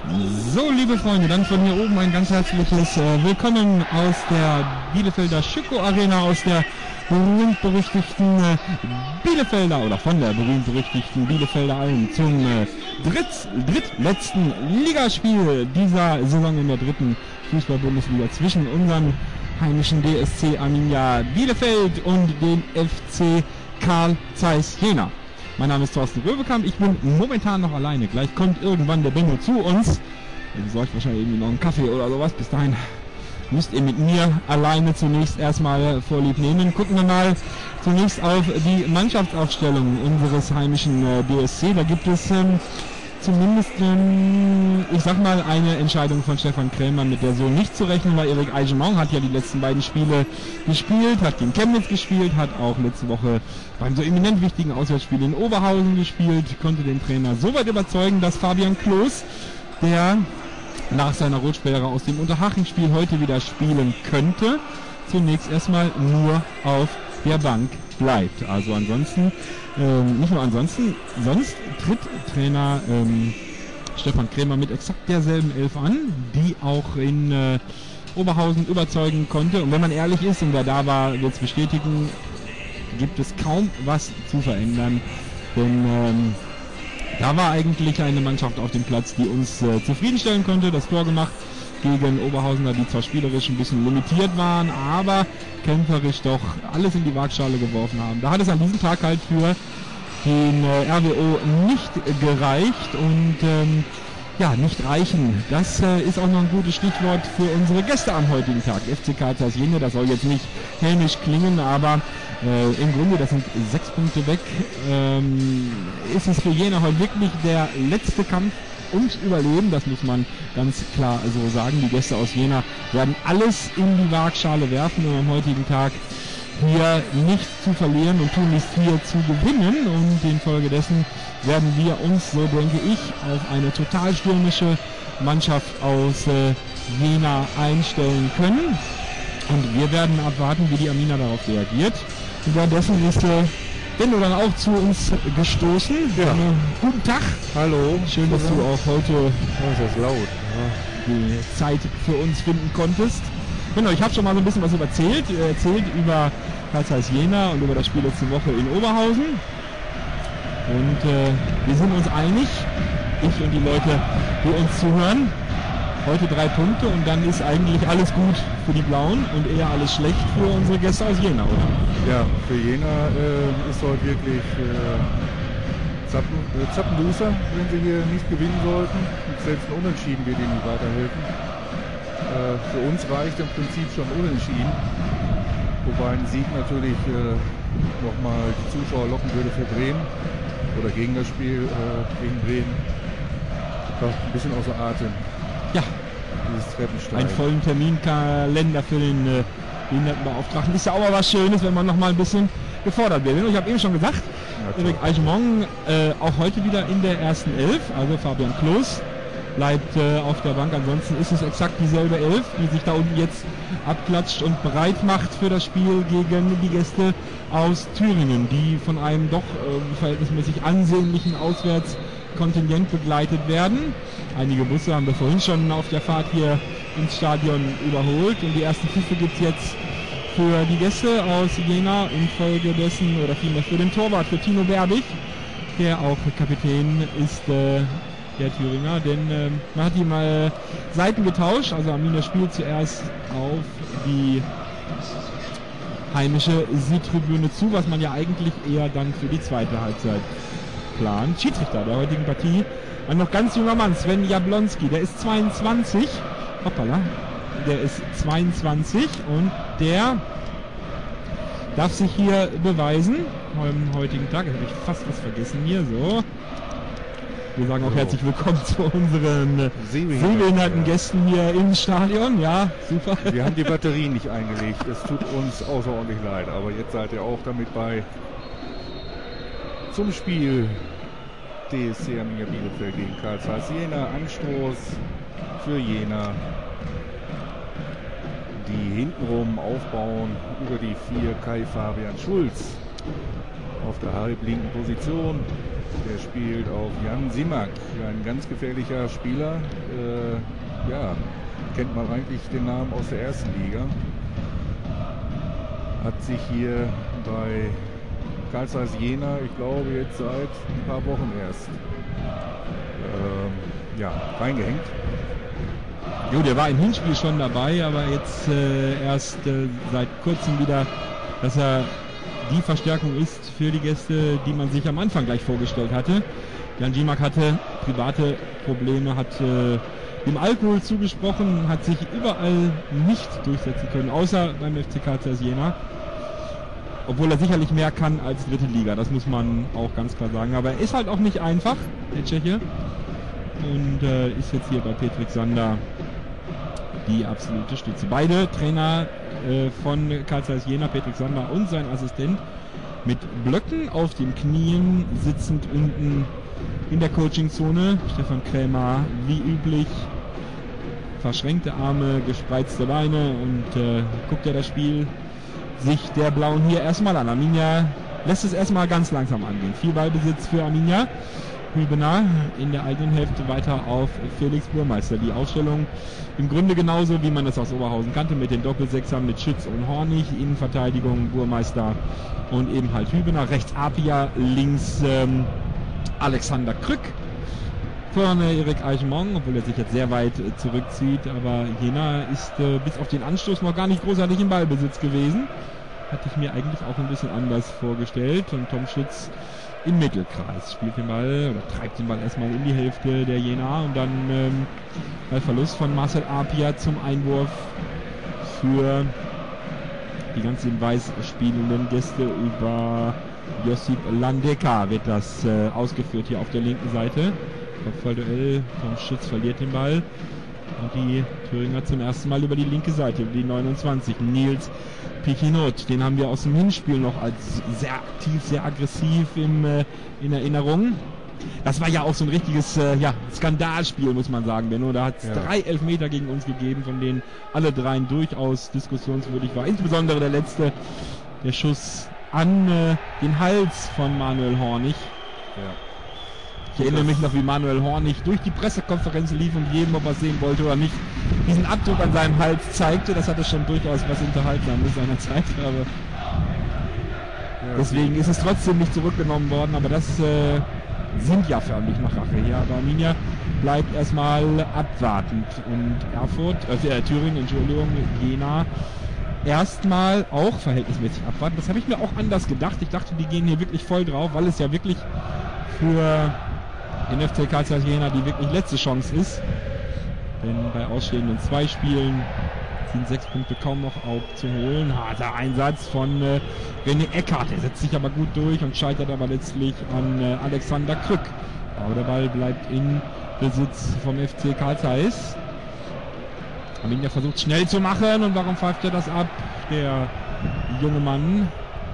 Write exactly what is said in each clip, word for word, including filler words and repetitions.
So, liebe Freunde, dann von hier oben ein ganz herzliches äh, Willkommen aus der Bielefelder Schüco Arena, aus der berühmt-berüchtigten äh, Bielefelder oder von der berühmt-berüchtigten Bielefelder Alm zum äh, dritt, drittletzten Ligaspiel dieser Saison in der dritten Fußball-Bundesliga zwischen unserem heimischen D S C Arminia Bielefeld und dem F C Carl Zeiss Jena. Mein Name ist Thorsten Röwekamp, ich bin momentan noch alleine. Gleich kommt irgendwann der Benno zu uns. Ihr besorgt wahrscheinlich irgendwie noch einen Kaffee oder sowas. Bis dahin müsst ihr mit mir alleine zunächst erstmal Vorlieb nehmen. Gucken wir mal zunächst auf die Mannschaftsaufstellung unseres heimischen äh, D S C. Da gibt es ähm, zumindest, ähm, ich sag mal, eine Entscheidung von Stefan Krämer, mit der so nicht zu rechnen war. Eric Eigemont hat ja die letzten beiden Spiele gespielt, hat gegen Chemnitz gespielt, hat auch letzte Woche beim so eminent wichtigen Auswärtsspiel in Oberhausen gespielt, konnte den Trainer so weit überzeugen, dass Fabian Klos, der nach seiner Rotsperre aus dem Unterhaching-Spiel heute wieder spielen könnte, zunächst erstmal nur auf der Bank bleibt. Also ansonsten, ähm, nicht nur ansonsten, sonst tritt Trainer ähm, Stefan Krämer mit exakt derselben Elf an, die auch in äh, Oberhausen überzeugen konnte. Und wenn man ehrlich ist, und wer da war, wird es bestätigen, gibt es kaum was zu verändern. Denn ähm, da war eigentlich eine Mannschaft auf dem Platz, die uns äh, zufriedenstellen konnte. Das Tor gemacht gegen Oberhausener, die zwar spielerisch ein bisschen limitiert waren, aber kämpferisch doch alles in die Waagschale geworfen haben. Da hat es an diesem Tag halt für den äh, R W O nicht gereicht und ähm, ja, nicht reichen. Das äh, ist auch noch ein gutes Stichwort für unsere Gäste am heutigen Tag. F C Carl Zeiss Jena, das soll jetzt nicht hämisch klingen, aber äh, im Grunde, das sind sechs Punkte weg, ähm, ist es für Jena heute wirklich der letzte Kampf ums Überleben, das muss man ganz klar so sagen. Die Gäste aus Jena werden alles in die Waagschale werfen, um am heutigen Tag hier nicht zu verlieren und tunlichst hier zu gewinnen, und infolgedessen werden wir uns, so denke ich, auf eine total stürmische Mannschaft aus äh, Jena einstellen können, und wir werden abwarten, wie die Arminia darauf reagiert. Und währenddessen ist äh, Benno dann auch zu uns gestoßen. Ja. Äh, guten Tag. Hallo. Schön, dass du auch heute oh, ist das laut. Ja. die Zeit für uns finden konntest. Genau, ich habe schon mal so ein bisschen was erzählt, äh, erzählt über Carl Zeiss Jena und über das Spiel letzte Woche in Oberhausen. Und äh, wir sind uns einig, ich und die Leute, die uns zuhören, heute drei Punkte und dann ist eigentlich alles gut für die Blauen und eher alles schlecht für unsere Gäste aus Jena, oder? Ja, für Jena äh, ist heute wirklich äh, Zappen, äh, Zappenduster, wenn sie hier nicht gewinnen sollten. Und selbst ein Unentschieden wird ihnen nicht weiterhelfen. Äh, für uns reicht im Prinzip schon Unentschieden. Wobei ein Sieg natürlich äh, nochmal die Zuschauer locken würde für Bremen oder gegen das Spiel äh, gegen Bremen. Doch ein bisschen außer Atem. Ja, dieses Treppensteigen. Einen vollen Terminkalender für den äh, Behindertenbeauftragten ist ja auch mal was Schönes, wenn man noch mal ein bisschen gefordert wird. Und ich habe eben schon gesagt, Eric Eigemont äh, auch heute wieder in der ersten Elf, also Fabian Klos bleibt äh, auf der Bank. Ansonsten ist es exakt dieselbe Elf, die sich da unten jetzt abklatscht und bereit macht für das Spiel gegen die Gäste aus Thüringen, die von einem doch äh, verhältnismäßig ansehnlichen Auswärtskontingent begleitet werden. Einige Busse haben wir vorhin schon auf der Fahrt hier ins Stadion überholt, und die ersten Pfiffe gibt es jetzt für die Gäste aus Jena infolgedessen, oder vielmehr für den Torwart, für Tino Berbig, der auch Kapitän ist, äh, der Thüringer, denn äh, man hat ihm mal Seiten getauscht. Also Arminia spielt zuerst auf die heimische Südtribüne zu, was man ja eigentlich eher dann für die zweite Halbzeit plant. Schiedsrichter der heutigen Partie, ein noch ganz junger Mann, Sven Jablonski, der ist zweiundzwanzig, hoppala, der ist zweiundzwanzig und der darf sich hier beweisen am heutigen Tag. Jetzt habe ich fast was vergessen hier, so. Wir sagen auch so. Herzlich willkommen zu unseren sehbehinderten Gästen hier im Stadion. Ja, super. Wir haben die Batterie nicht eingelegt. Es tut uns außerordentlich leid. Aber jetzt seid ihr auch damit bei zum Spiel D S C Arminia Bielefeld gegen Carl Zeiss Jena. Anstoß für Jena, die hintenrum aufbauen über die vier Kai Fabian Schulz auf der halblinken Position. Der spielt auf Jan Simak, ein ganz gefährlicher Spieler. Äh, ja, kennt man eigentlich den Namen aus der ersten Liga. Hat sich hier bei Carl Zeiss Jena, ich glaube jetzt seit ein paar Wochen erst, ähm, ja, reingehängt. Jo, der war im Hinspiel schon dabei, aber jetzt äh, erst äh, seit kurzem wieder, dass er die Verstärkung ist für die Gäste, die man sich am Anfang gleich vorgestellt hatte. Jan Simak hatte private Probleme, hat äh, dem Alkohol zugesprochen, hat sich überall nicht durchsetzen können, außer beim F C Carl Zeiss Jena. Obwohl er sicherlich mehr kann als dritte Liga, das muss man auch ganz klar sagen. Aber er ist halt auch nicht einfach, der Tscheche. Und äh, ist jetzt hier bei Petrik Sander die absolute Stütze. Beide Trainer äh, von Carl Zeiss Jena, Petrik Sander und sein Assistent, mit Blöcken auf den Knien, sitzend unten in der Coachingzone. Stefan Krämer, wie üblich, verschränkte Arme, gespreizte Beine und äh, guckt er das Spiel sich der Blauen hier erstmal an. Arminia lässt es erstmal ganz langsam angehen. Viel Ballbesitz für Arminia. Hübener in der eigenen Hälfte weiter auf Felix Burmeister. Die Aufstellung im Grunde genauso, wie man das aus Oberhausen kannte, mit den Doppelsechsern mit Schütz und Hornig. Innenverteidigung Burmeister und eben halt Hübener. Rechts Apia, links ähm, Alexander Krück. Vorne Erik Eichemong, obwohl er sich jetzt sehr weit äh, zurückzieht. Aber Jena ist äh, bis auf den Anstoß noch gar nicht großartig im Ballbesitz gewesen. Hatte ich mir eigentlich auch ein bisschen anders vorgestellt. Und Tom Schütz im Mittelkreis spielt den Ball oder treibt den Ball erstmal in die Hälfte der Jena und dann ähm, bei Verlust von Marcel Apia zum Einwurf für die ganzen weiß spielenden Gäste über Josip Landeka wird das äh, ausgeführt hier auf der linken Seite. Kopfballduell, Tom Schütz verliert den Ball und die Thüringer zum ersten Mal über die linke Seite, über die neunundzwanzig. Nils Pikinot, den haben wir aus dem Hinspiel noch als sehr aktiv, sehr aggressiv im, äh, in Erinnerung. Das war ja auch so ein richtiges äh, ja, Skandalspiel, muss man sagen, Benno. Da hat es ja. drei Elfmeter gegen uns gegeben, von denen alle dreien durchaus diskussionswürdig war. Insbesondere der letzte, der Schuss an äh, den Hals von Manuel Hornig. Ja. Ich erinnere mich noch, wie Manuel Hornig durch die Pressekonferenz lief und jedem, ob er sehen wollte oder nicht, diesen Abdruck an seinem Hals zeigte. Das hatte schon durchaus was Unterhaltsames seiner Zeit. Aber ja, deswegen ist es trotzdem nicht zurückgenommen worden. Aber das äh, sind ja förmlich noch Rache hier. Aber Arminia bleibt erstmal abwartend. Und Erfurt, äh, Thüringen, Entschuldigung, Jena, erstmal auch verhältnismäßig abwarten. Das habe ich mir auch anders gedacht. Ich dachte, die gehen hier wirklich voll drauf, weil es ja wirklich für den F C Carl Zeiss Jena die wirklich letzte Chance ist. Denn bei ausstehenden zwei Spielen sind sechs Punkte kaum noch aufzuholen. Harter Einsatz von äh, René Eckhardt. Der setzt sich aber gut durch und scheitert aber letztlich an äh, Alexander Krück. Aber der Ball bleibt in Besitz vom F C Carl Zeiss. Arminia versucht schnell zu machen. Und warum pfeift er das ab? Der junge Mann,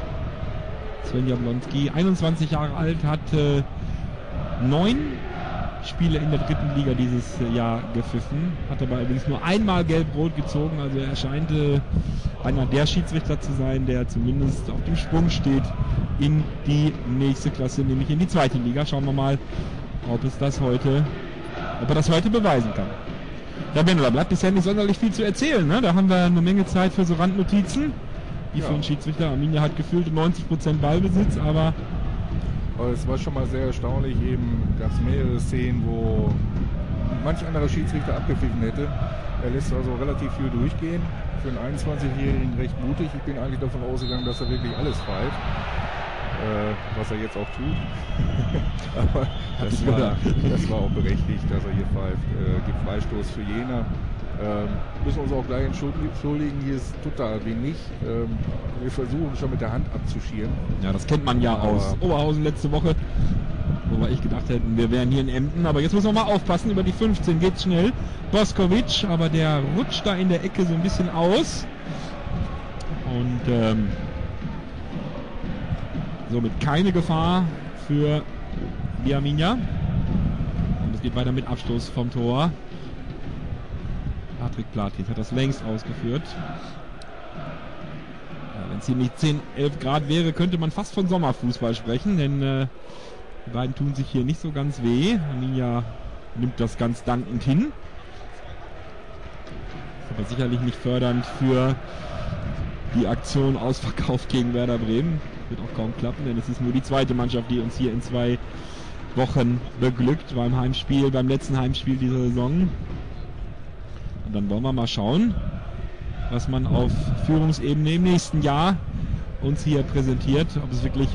Sven Jablonski, einundzwanzig Jahre alt, hat äh, neun Spiele in der dritten Liga dieses Jahr gepfiffen, hat aber allerdings nur einmal gelb-rot gezogen, also er scheint äh, einer der Schiedsrichter zu sein, der zumindest auf dem Sprung steht in die nächste Klasse, nämlich in die zweite Liga. Schauen wir mal, ob es das heute, ob er das heute beweisen kann. Ja, Benno, da bleibt bisher nicht sonderlich viel zu erzählen, ne? Da haben wir eine Menge Zeit für so Randnotizen, wie ja. für einen Schiedsrichter. Arminia hat gefühlt neunzig Prozent Ballbesitz, aber Aber es war schon mal sehr erstaunlich, eben gab es mehrere Szenen, wo manch anderer Schiedsrichter abgepfiffen hätte. Er lässt also relativ viel durchgehen. Für einen einundzwanzigjährigen recht mutig. Ich bin eigentlich davon ausgegangen, dass er wirklich alles pfeift. Äh, was er jetzt auch tut. Aber das war, das war auch berechtigt, dass er hier pfeift. Äh, gibt Freistoß für Jena. Ähm, müssen wir uns auch gleich entschuldigen, hier ist total wenig. Ähm, wir versuchen schon mit der Hand abzuschieren. Ja, das kennt man ja aber aus Oberhausen letzte Woche, wo wir echt gedacht hätten, wir wären hier in Emden. Aber jetzt müssen wir mal aufpassen, über die fünfzehn geht's schnell. Boskovic, aber der rutscht da in der Ecke so ein bisschen aus. Und ähm, somit keine Gefahr für die Arminia. Und es geht weiter mit Abstoß vom Tor. Patrick Platin hat das längst ausgeführt. Ja, wenn es hier nicht zehn, elf Grad wäre, könnte man fast von Sommerfußball sprechen, denn äh, Die beiden tun sich hier nicht so ganz weh. Arminia nimmt das ganz dankend hin. Ist aber sicherlich nicht fördernd für die Aktion Ausverkauf gegen Werder Bremen. Wird auch kaum klappen, denn es ist nur die zweite Mannschaft, die uns hier in zwei Wochen beglückt beim Heimspiel, beim letzten Heimspiel dieser Saison. Und dann wollen wir mal schauen, was man auf Führungsebene im nächsten Jahr uns hier präsentiert, ob es wirklich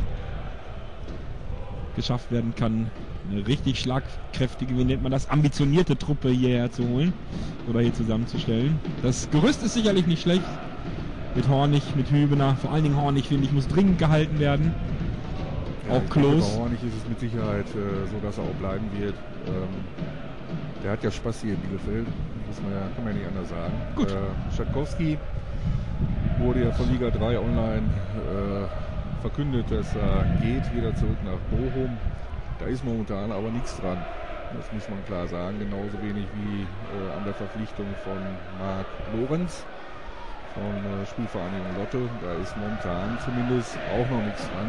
geschafft werden kann, eine richtig schlagkräftige, wie nennt man das, ambitionierte Truppe hierher zu holen oder hier zusammenzustellen. Das Gerüst ist sicherlich nicht schlecht. Mit Hornig, mit Hübener, vor allen Dingen Hornig, finde ich, muss dringend gehalten werden. Ja, auch Klos. Bei Hornig ist es mit Sicherheit äh, so, dass er auch bleiben wird. Ähm, der hat ja Spaß hier in Bielefeld, muss man ja, kann man ja nicht anders sagen. Gut. Äh, Schatkowski wurde ja von Liga drei online äh, verkündet, dass er geht, wieder zurück nach Bochum. Da ist momentan aber nichts dran. Das muss man klar sagen. Genauso wenig wie äh, an der Verpflichtung von Marc Lorenz von äh, Spielvereinigung Lotte. Da ist momentan zumindest auch noch nichts dran.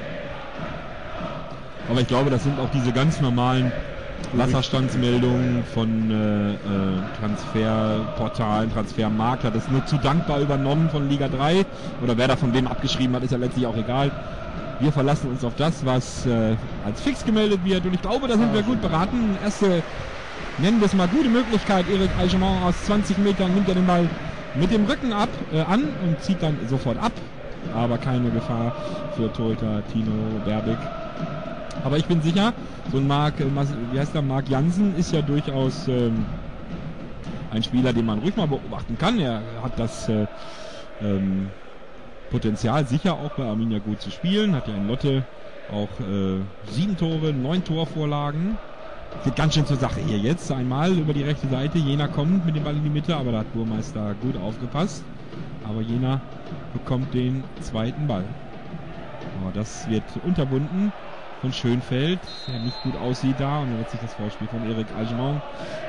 Aber ich glaube, das sind auch diese ganz normalen Wasserstandsmeldungen von äh, äh, Transferportalen, Transfermakler. Das ist nur zu dankbar übernommen von Liga drei. Oder wer da von wem abgeschrieben hat, ist ja letztlich auch egal. Wir verlassen uns auf das, was äh, als fix gemeldet wird. Und ich glaube, da sind wir gut beraten. Erste, nennen wir es mal, gute Möglichkeit. Eric Algemont aus zwanzig Metern nimmt er den Ball mit dem Rücken ab äh, an und zieht dann sofort ab. Aber keine Gefahr für Torhüter Tino Berbig. Aber ich bin sicher, so ein Marc, äh, wie heißt der, Marc Jansen ist ja durchaus ähm, ein Spieler, den man ruhig mal beobachten kann. Er hat das äh, ähm, Potenzial, sicher auch bei Arminia gut zu spielen. Hat ja in Lotte auch äh, sieben Tore, neun Torvorlagen. Geht ganz schön zur Sache hier jetzt. Einmal über die rechte Seite. Jena kommt mit dem Ball in die Mitte, aber da hat Burmeister gut aufgepasst. Aber Jena bekommt den zweiten Ball. Aber das wird unterbunden von Schönfeld, der nicht gut aussieht da. Und letztlich das Vorspiel von Eric Algemont.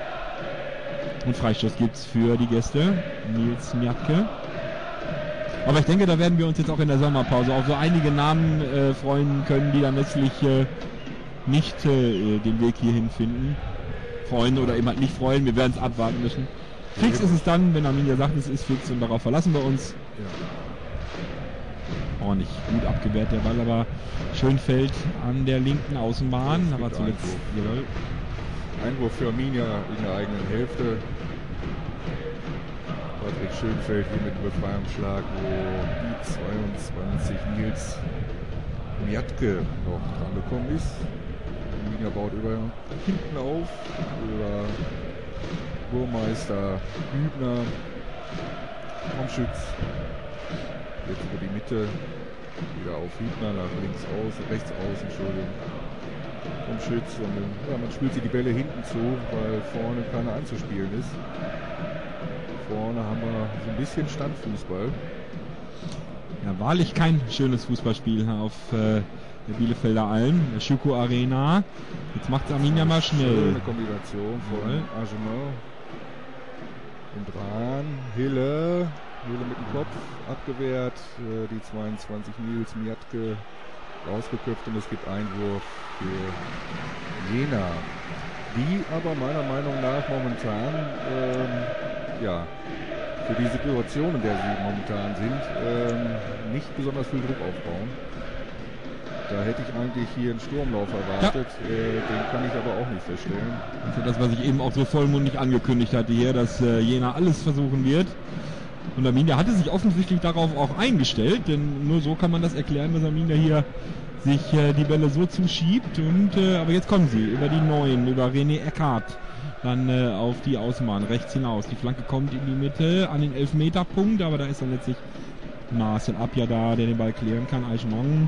Und Freistoß gibt es für die Gäste. Nils Mjatke. Aber ich denke, da werden wir uns jetzt auch in der Sommerpause auf so einige Namen äh, freuen können, die dann letztlich äh, nicht äh, den Weg hierhin finden. Freuen oder eben halt nicht freuen. Wir werden es abwarten müssen. Fix ist es dann, wenn Arminia sagt, es ist fix, und darauf verlassen wir uns. Ja. Auch nicht gut abgewehrt der Ball, aber Schönfeld an der linken Außenbahn. Ja, aber zuletzt Einwurf. Einwurf für Arminia in der eigenen Hälfte. Patrick Schönfeld hier mit dem Befreiungsschlag, wo die zweiundzwanzig Nils Mjatke noch dran gekommen ist. Arminia baut über hinten auf, über Burmeister, Hübner, Tomschütz, jetzt über die Mitte, wieder auf Hübner, nach links außen, rechts außen, Entschuldigung, Tomschütz, und ja, man spielt sie die Bälle hinten zu, weil vorne keiner anzuspielen ist. Vorne haben wir so ein bisschen Standfußball. Ja, wahrlich kein schönes Fußballspiel auf äh, der Bielefelder Alm, der Schüko Arena. Jetzt macht Arminia mal schnell. Schöne Kombination von Argemont und Rahn. Hille, Hille mit dem Kopf abgewehrt. Äh, die zweiundzwanzig Nils Mjatke rausgeköpft, und es gibt Einwurf für Jena. Die aber meiner Meinung nach momentan ähm, ja, für die Situation, in der sie momentan sind, ähm, nicht besonders viel Druck aufbauen. Da hätte ich eigentlich hier einen Sturmlauf erwartet, ja. äh, den kann ich aber auch nicht feststellen. Also das, was ich eben auch so vollmundig angekündigt hatte hier, dass äh, Jena alles versuchen wird. Und Arminia hatte sich offensichtlich darauf auch eingestellt, denn nur so kann man das erklären, dass Arminia hier sich äh, die Bälle so zuschiebt. Und äh, aber jetzt kommen sie über die Neuen, über René Eckhardt. Dann äh, auf die Außenbahn, rechts hinaus. Die Flanke kommt in die Mitte an den Elfmeterpunkt, aber da ist dann letztlich Marcel Abja da, der den Ball klären kann. Algemont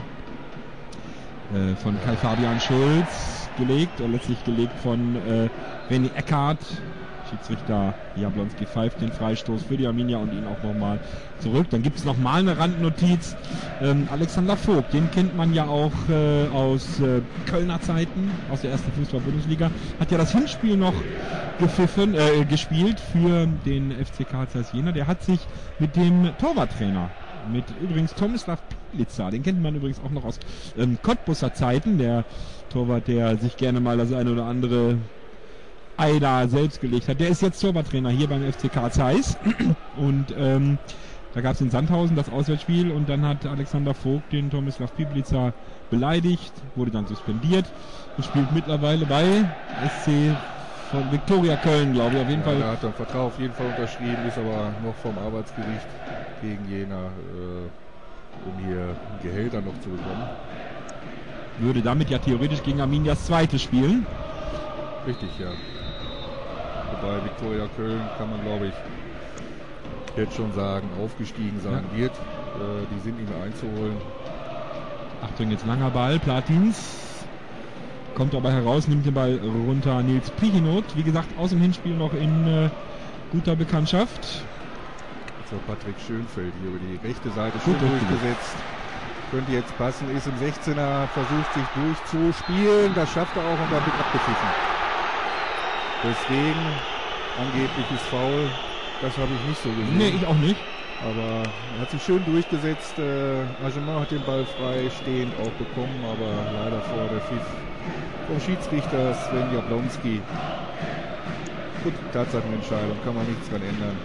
äh, von Kai Fabian Schulz gelegt, oder letztlich gelegt von äh, René Eckhardt. Schiedsrichter Jablonski pfeift den Freistoß für die Arminia und ihn auch nochmal zurück. Dann gibt es nochmal eine Randnotiz. Ähm, Alexander Vogt, den kennt man ja auch äh, aus äh, Kölner Zeiten, aus der ersten Fußball-Bundesliga. Hat ja das Hinspiel noch gepfiffen, äh, gespielt für den F C Karl Zeiss Jena. Der hat sich mit dem Torwarttrainer, mit übrigens Tomislav Piblitzer, den kennt man übrigens auch noch aus ähm, Cottbusser Zeiten, der Torwart, der sich gerne mal das eine oder andere Ei da selbst gelegt hat. Der ist jetzt Torwarttrainer hier beim F C K Zeiss und ähm, da gab es in Sandhausen das Auswärtsspiel und dann hat Alexander Vogt den Tomislav Piblitzer beleidigt, wurde dann suspendiert und spielt mittlerweile bei S C von Viktoria Köln, glaube ich, auf jeden ja, Fall. Er hat einen Vertrag auf jeden Fall unterschrieben, ist aber noch vom Arbeitsgericht gegen Jena, äh, um hier Gehälter noch zu bekommen. Würde damit ja theoretisch gegen Arminias Zweite spielen. Richtig, ja. Wobei Viktoria Köln, kann man glaube ich jetzt schon sagen, aufgestiegen sein ja. wird. Äh, die sind nicht mehr einzuholen. Achtung, jetzt langer Ball, Platins. Kommt dabei heraus, nimmt den Ball runter. Nils Pichinot, wie gesagt, aus dem Hinspiel noch in äh, guter Bekanntschaft. So, Patrick Schönfeld hier über die rechte Seite schön durchgesetzt. Könnte jetzt passen, ist im sechzehner, versucht sich durchzuspielen. Das schafft er auch und dann wird abgepfiffen. Deswegen angebliches Foul. Das habe ich nicht so gesehen. Nee, ich auch nicht. Aber er hat sich schön durchgesetzt. Äh, Argemont hat den Ball frei stehend auch bekommen, aber leider vor der Pfiff vom Schiedsrichter Sven Jablonski. Gut, Tatsachenentscheidung, kann man nichts dran ändern.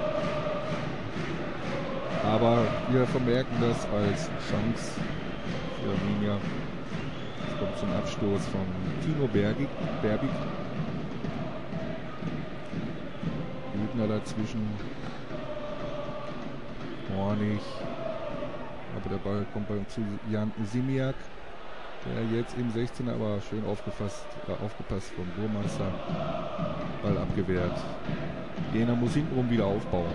Aber wir vermerken das als Chance für Arminia. Es kommt zum Abstoß von Tino Berbig. Berbig. Hübner dazwischen. Hornig. Aber der Ball kommt bei zu Jan Simiak. Der jetzt im sechzehner aber schön aufgefasst, äh, aufgepasst vom Burmeister. Ball abgewehrt. Jena muss hintenrum wieder aufbauen.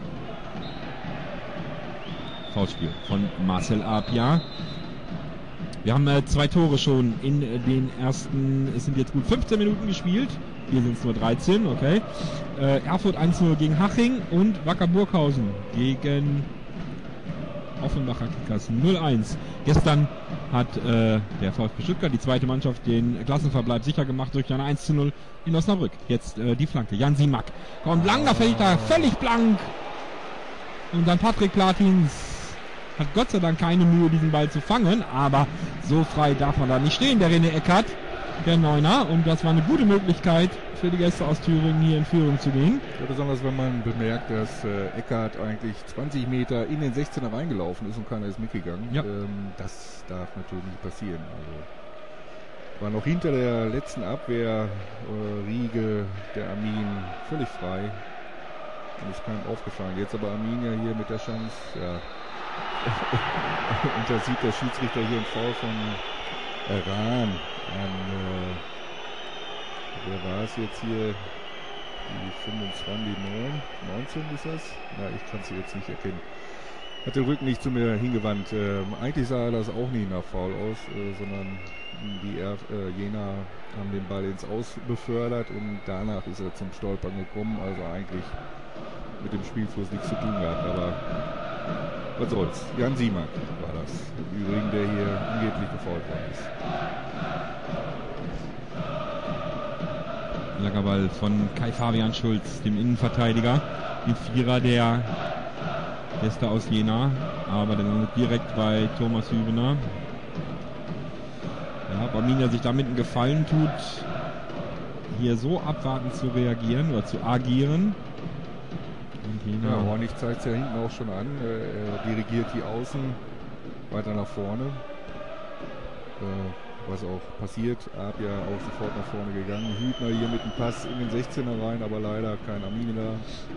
Foulspiel von Marcel Apia. Wir haben äh, zwei Tore schon in äh, den ersten, es sind jetzt gut fünfzehn Minuten gespielt. Hier sind es nur dreizehn, okay. Äh, Erfurt eins null gegen Haching und Wacker Burghausen gegen Offenbacher Kickers null eins. Gestern hat äh, der VfB Stuttgart, die zweite Mannschaft, den Klassenverbleib sicher gemacht durch ein eins zu null in Osnabrück. Jetzt äh, die Flanke. Jan Simak kommt lang, da fällt er völlig blank. Und dann Patrick Platins hat Gott sei Dank keine Mühe, diesen Ball zu fangen, aber so frei darf man da nicht stehen, der René Eckert, der Neuner, und das war eine gute Möglichkeit für die Gäste aus Thüringen hier in Führung zu gehen. Ja, besonders wenn man bemerkt, dass äh, Eckert eigentlich zwanzig Meter in den sechzehner reingelaufen ist und keiner ist mitgegangen. Ja. Ähm, das darf natürlich nicht passieren. Also war noch hinter der letzten Abwehr äh, Riege der Armin völlig frei. Und ist keinem aufgefallen. Jetzt aber Arminia hier mit der Chance, ja. Und da sieht der Schiedsrichter hier einen Foul von Iran an, äh, wer war es jetzt hier? Die fünfundzwanzig, neunzehn ist das? Ja, ich kann es jetzt nicht erkennen. Hat den Rücken nicht zu mir hingewandt. Ähm, eigentlich sah das auch nie nach Foul aus, äh, sondern die er, äh, Jena haben den Ball ins Aus befördert und danach ist er zum Stolpern gekommen. Also eigentlich mit dem Spielfluss nichts zu tun gehabt, aber was soll's. Jan Simak war das. Übrigens, der hier angeblich gefault worden ist. Langer Ball von Kai Fabian Schulz, dem Innenverteidiger. Im Vierer der Gäste aus Jena, aber dann direkt bei Thomas Hübener. Ja, ob Arminia sich damit einen Gefallen tut, hier so abwartend zu reagieren oder zu agieren. Ja, Hornig zeigt es ja hinten auch schon an. Er dirigiert die Außen weiter nach vorne. Was auch passiert. Apia auch sofort nach vorne gegangen. Hübner hier mit dem Pass in den sechzehner rein, aber leider kein Arminia da.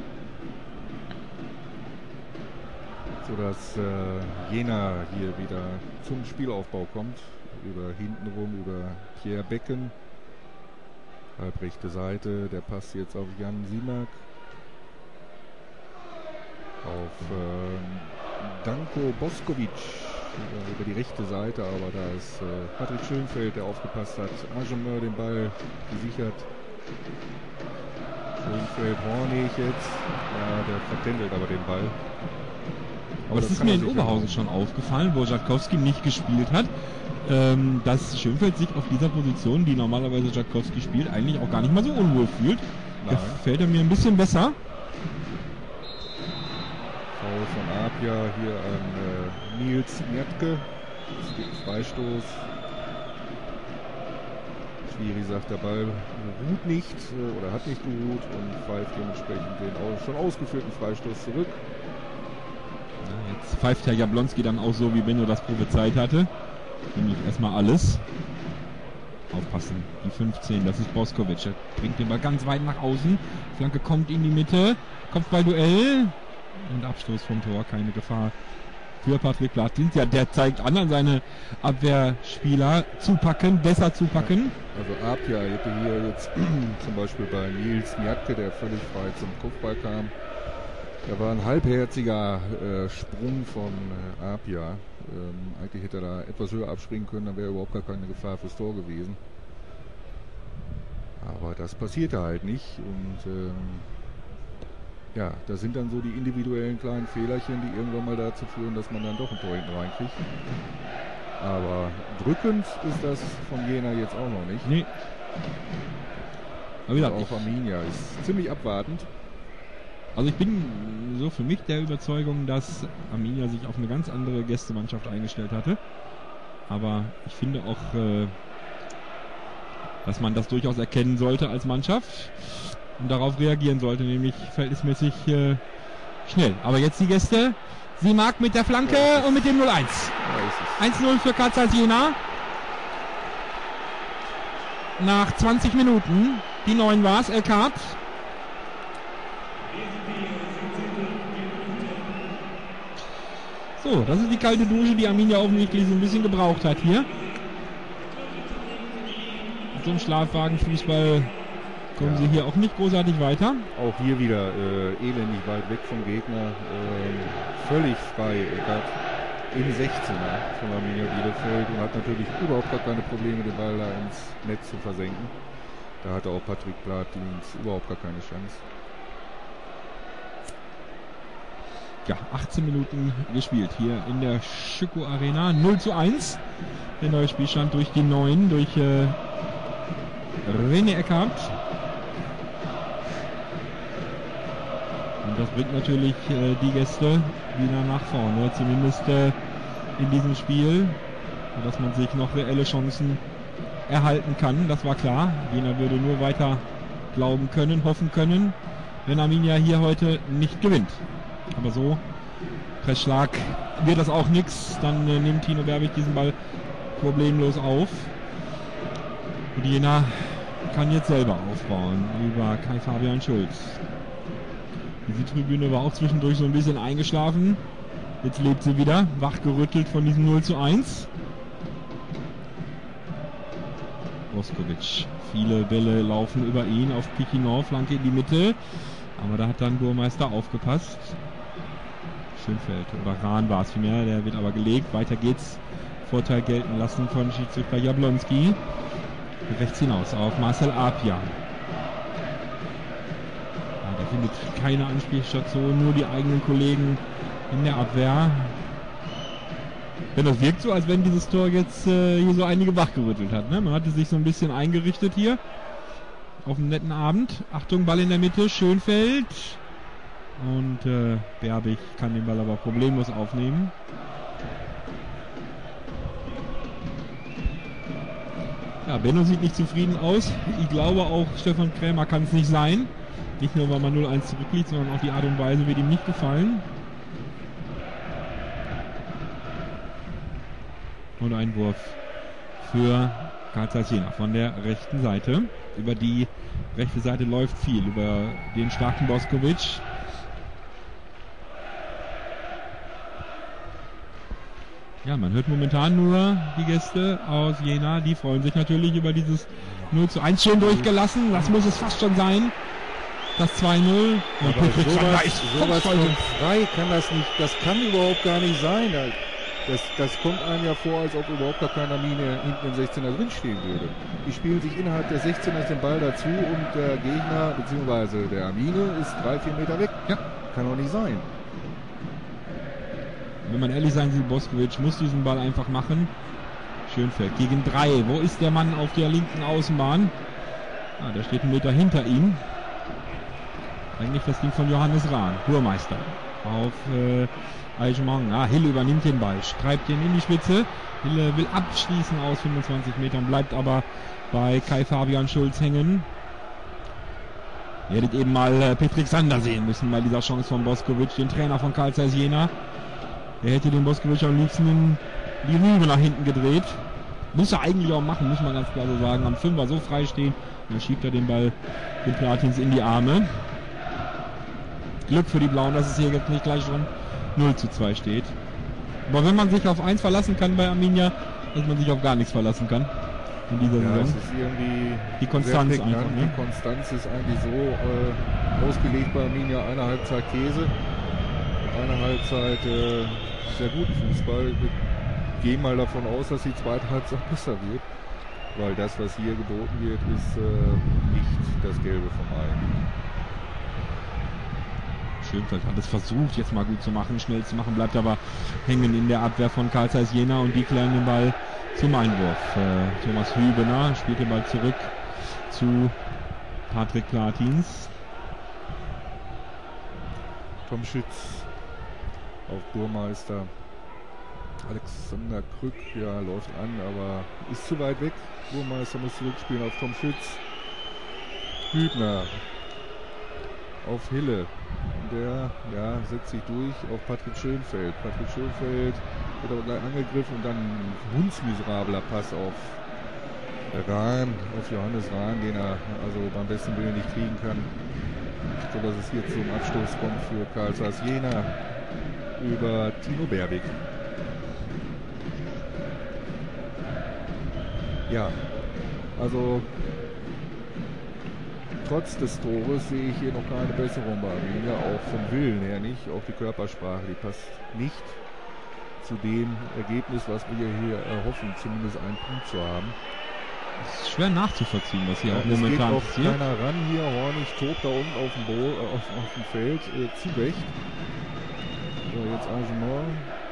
Sodass äh, Jena hier wieder zum Spielaufbau kommt. Über hintenrum, über Pierre Becken. Halbrechte Seite. Der Pass jetzt auf Jan Simak. Auf äh, Danko Boskovic über, über die rechte Seite, aber da ist äh, Patrick Schönfeld, der aufgepasst hat. Argemeur den Ball gesichert. Schönfeld, Hornig jetzt. Ja, der vertändelt aber den Ball. Aber das, das ist mir in Oberhausen schon aufgefallen, wo Jatkowski nicht gespielt hat, ähm, dass Schönfeld sich auf dieser Position, die normalerweise Jatkowski spielt, eigentlich auch gar nicht mal so unwohl fühlt. Gefällt er mir ein bisschen besser. von Apia hier an äh, Nils Mjatke. Es gibt einen Freistoß. Schwierig sagt, der Ball ruht nicht äh, oder hat nicht geruht und pfeift dementsprechend den auch schon ausgeführten Freistoß zurück. Ja, jetzt pfeift Herr Jablonski dann auch so, wie Benno das prophezeit hatte. Nämlich erstmal alles. Aufpassen, die fünfzehn, das ist Boskovic. Er bringt den Ball ganz weit nach außen. Flanke kommt in die Mitte. Kopfballduell. Und Abstoß vom Tor, keine Gefahr für Patrick Plattins. Ja, der zeigt an an seine Abwehrspieler. Zupacken, besser zupacken. Also Apia hätte hier jetzt zum Beispiel bei Nils Mjatke, der völlig frei zum Kopfball kam. Da war ein halbherziger äh, Sprung von äh, Apia. Ähm, eigentlich hätte er da etwas höher abspringen können, dann wäre überhaupt gar keine Gefahr fürs Tor gewesen. Aber das passierte halt nicht. Und ähm, ja, das sind dann so die individuellen kleinen Fehlerchen, die irgendwann mal dazu führen, dass man dann doch ein Tor hinten reinkriegt. Aber drückend ist das von Jena jetzt auch noch nicht. Nee. Aber wie gesagt, auch Arminia ist ziemlich abwartend. Also ich bin so für mich der Überzeugung, dass Arminia sich auf eine ganz andere Gästemannschaft eingestellt hatte. Aber ich finde auch, äh, dass man das durchaus erkennen sollte als Mannschaft und darauf reagieren sollte, nämlich verhältnismäßig äh, schnell. Aber jetzt die Gäste. Sie mag mit der Flanke und mit dem null eins. eins null für K Z Jena. Nach zwanzig Minuten. Die neun war es, Elkart. So, das ist die kalte Dusche, die Arminia offensichtlich so ein bisschen gebraucht hat hier. Mit so einem Schlafwagenfußball kommen ja. sie hier auch nicht großartig weiter. Auch hier wieder äh, elendig weit weg vom Gegner. Äh, völlig frei. Eckart im sechzehner von Arminia Bielefeld und hat natürlich überhaupt gar keine Probleme, den Ball da ins Netz zu versenken. Da hatte auch Patrick Plattins überhaupt gar keine Chance. Ja, achtzehn Minuten gespielt hier in der Schüko Arena. null zu eins. Der neue Spielstand durch die neun, durch äh, René Eckart. Und das bringt natürlich äh, die Gäste wieder nach vorne, zumindest äh, in diesem Spiel, sodass man sich noch reelle Chancen erhalten kann. Das war klar. Jena würde nur weiter glauben können, hoffen können, wenn Arminia hier heute nicht gewinnt. Aber so, Pressschlag wird das auch nichts. Dann äh, nimmt Tino Berbig diesen Ball problemlos auf. Und Jena kann jetzt selber aufbauen über Kai Fabian Schulz. Diese Tribüne war auch zwischendurch so ein bisschen eingeschlafen. Jetzt lebt sie wieder, wachgerüttelt von diesem null zu eins. Boskovic. Viele Bälle laufen über ihn auf Pikinov, Flanke in die Mitte. Aber da hat dann Burmeister aufgepasst. Schönfeld oder Rahn war es vielmehr, der wird aber gelegt. Weiter geht's. Vorteil gelten lassen von Schiedsrichter Jablonski. Rechts hinaus auf Marcel Apia. Ja, der findet keine Anspielstation, nur die eigenen Kollegen in der Abwehr. Denn das wirkt so, als wenn dieses Tor jetzt äh, hier so einige wachgerüttelt hat. Ne? Man hatte sich so ein bisschen eingerichtet hier auf einen netten Abend. Achtung, Ball in der Mitte, Schönfeld. Und äh, Berbig kann den Ball aber problemlos aufnehmen. Ja, Benno sieht nicht zufrieden aus. Ich glaube auch, Stefan Krämer kann es nicht sein. Nicht nur, weil man null eins zurückliegt, sondern auch die Art und Weise wird ihm nicht gefallen. Und Einwurf für K Z Jena von der rechten Seite. Über die rechte Seite läuft viel, über den starken Boskovic. Ja, man hört momentan nur die Gäste aus Jena, die freuen sich natürlich über dieses null zu eins. Schön durchgelassen, das muss es fast schon sein. Das zwei null. Sowas, sowas von frei kann das nicht, das kann überhaupt gar nicht sein. Das, das kommt einem ja vor, als ob überhaupt gar keiner Mine hinten im sechzehner drinstehen würde. Die spielen sich innerhalb der sechzehner den Ball dazu und der Gegner, beziehungsweise der Armine, ist drei, vier Meter weg. Ja. Kann doch nicht sein. Wenn man ehrlich sein will, Boskovic muss diesen Ball einfach machen. Schönfeld gegen drei. Wo ist der Mann auf der linken Außenbahn? Ah, der steht einen Meter hinter ihm. Eigentlich das Ding von Johannes Rahn. Burmeister. auf äh, Aijemang. Ah, Hille übernimmt den Ball, treibt den in die Spitze. Hille will abschließen aus fünfundzwanzig Metern, bleibt aber bei Kai Fabian Schulz hängen. Ihr hättet eben mal äh, Petrik Sander sehen müssen bei dieser Chance von Boskovic, den Trainer von Carl Zeiss Jena. Er hätte den Boskovic am liebsten in die Rübe nach hinten gedreht. Muss er eigentlich auch machen, muss man ganz klar so sagen. Am Fünfer so frei stehen, dann schiebt er den Ball den Platins in die Arme. Glück für die Blauen, dass es hier jetzt nicht gleich schon null zu zwei steht. Aber wenn man sich auf eins verlassen kann bei Arminia, dass man sich auf gar nichts verlassen kann in dieser ja, Saison. es ist irgendwie die Konstanz sehr prägnant. einfach. Ne? Die Konstanz ist eigentlich so äh, ausgelegt bei Arminia, eine Halbzeit Käse, eine Halbzeit äh, sehr guten Fußball. Wir gehen mal davon aus, dass die zweite Halbzeit besser wird, weil das, was hier geboten wird, ist äh, nicht das Gelbe vom Ei. Schönfeld hat es versucht, jetzt mal gut zu machen, schnell zu machen, bleibt aber hängen in der Abwehr von Carl Zeiss Jena und die klären den Ball zum Einwurf. Äh, Thomas Hübener spielt den Ball zurück zu Patrick Platins. Tom Schütz auf Burmeister. Alexander Krück, ja, läuft an, aber ist zu weit weg. Burmeister muss zurückspielen auf Tom Schütz. Hübner auf Hille. Der ja, setzt sich durch auf Patrick Schönfeld. Patrick Schönfeld wird aber gleich angegriffen und dann ein hundsmiserabler Pass auf Rahn, auf Johannes Rahn, den er also beim besten Willen nicht kriegen kann. So dass es hier zum Abstoß kommt für Carl Zeiss Jena über Tino Berbig. Ja, also trotz des Tores sehe ich hier noch keine Besserung bei Arminia, auch vom Willen her nicht, auch die Körpersprache, die passt nicht zu dem Ergebnis, was wir hier erhoffen, zumindest einen Punkt zu haben. Es ist schwer nachzuvollziehen, was hier Ja, auch momentan es geht passiert. keiner ran hier, Hornig tobt da unten auf dem, Bo äh, auf, auf dem Feld, äh, zu Recht. So, jetzt Argement.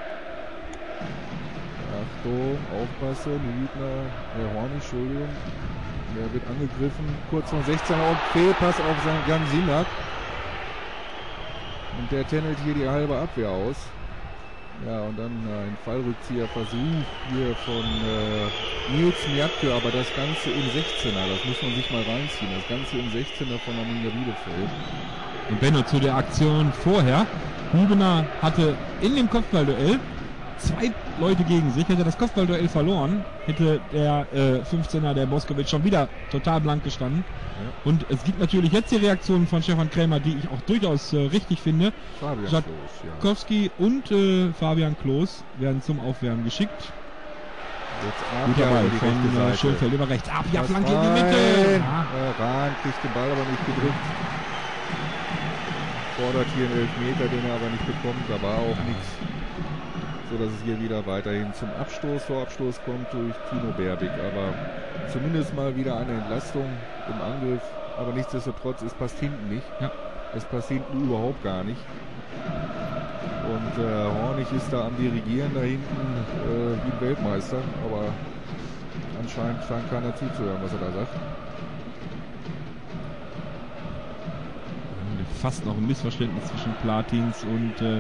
Achtung, aufpassen, Hübner, äh, Hornig, Entschuldigung. Der wird angegriffen, kurz vor sechzehn und Fehlpass auf Sankt Jan Sinak. Und der tändelt hier die halbe Abwehr aus. Ja, und dann äh, ein Fallrückzieherversuch hier von äh, Nils Mjatke, aber das Ganze im sechzehner, das muss man sich mal reinziehen. Das Ganze im sechzehner von Arminia Bielefeld. Und Benno, zu der Aktion vorher, Hübener hatte in dem Kopfballduell zwei Leute gegen sich, hätte das Kopfballduell verloren, hätte der äh, fünfzehner, der Boskovic, schon wieder total blank gestanden. Ja. Und es gibt natürlich jetzt die Reaktionen von Stefan Krämer, die ich auch durchaus äh, richtig finde. Fabian Jatkowski ja. und äh, Fabian Klos werden zum Aufwärmen geschickt. Jetzt Guter Ball die von äh, Schönfeld über rechts. Abja, Flanke in die Mitte. Ja. Äh, Rahn kriegt den Ball aber nicht gedrückt. Fordert hier einen Elfmeter, den er aber nicht bekommt. Da war auch nichts. So dass es hier wieder weiterhin zum Abstoß, vor Abstoß kommt durch Tino Berbig. Aber zumindest mal wieder eine Entlastung im Angriff. Aber nichtsdestotrotz, es passt hinten nicht. Ja. Es passt hinten überhaupt gar nicht. Und äh, Hornig ist da am Dirigieren da hinten äh, wie ein Weltmeister. Aber anscheinend scheint keiner zuzuhören, was er da sagt. Fast noch ein Missverständnis zwischen Platins und äh,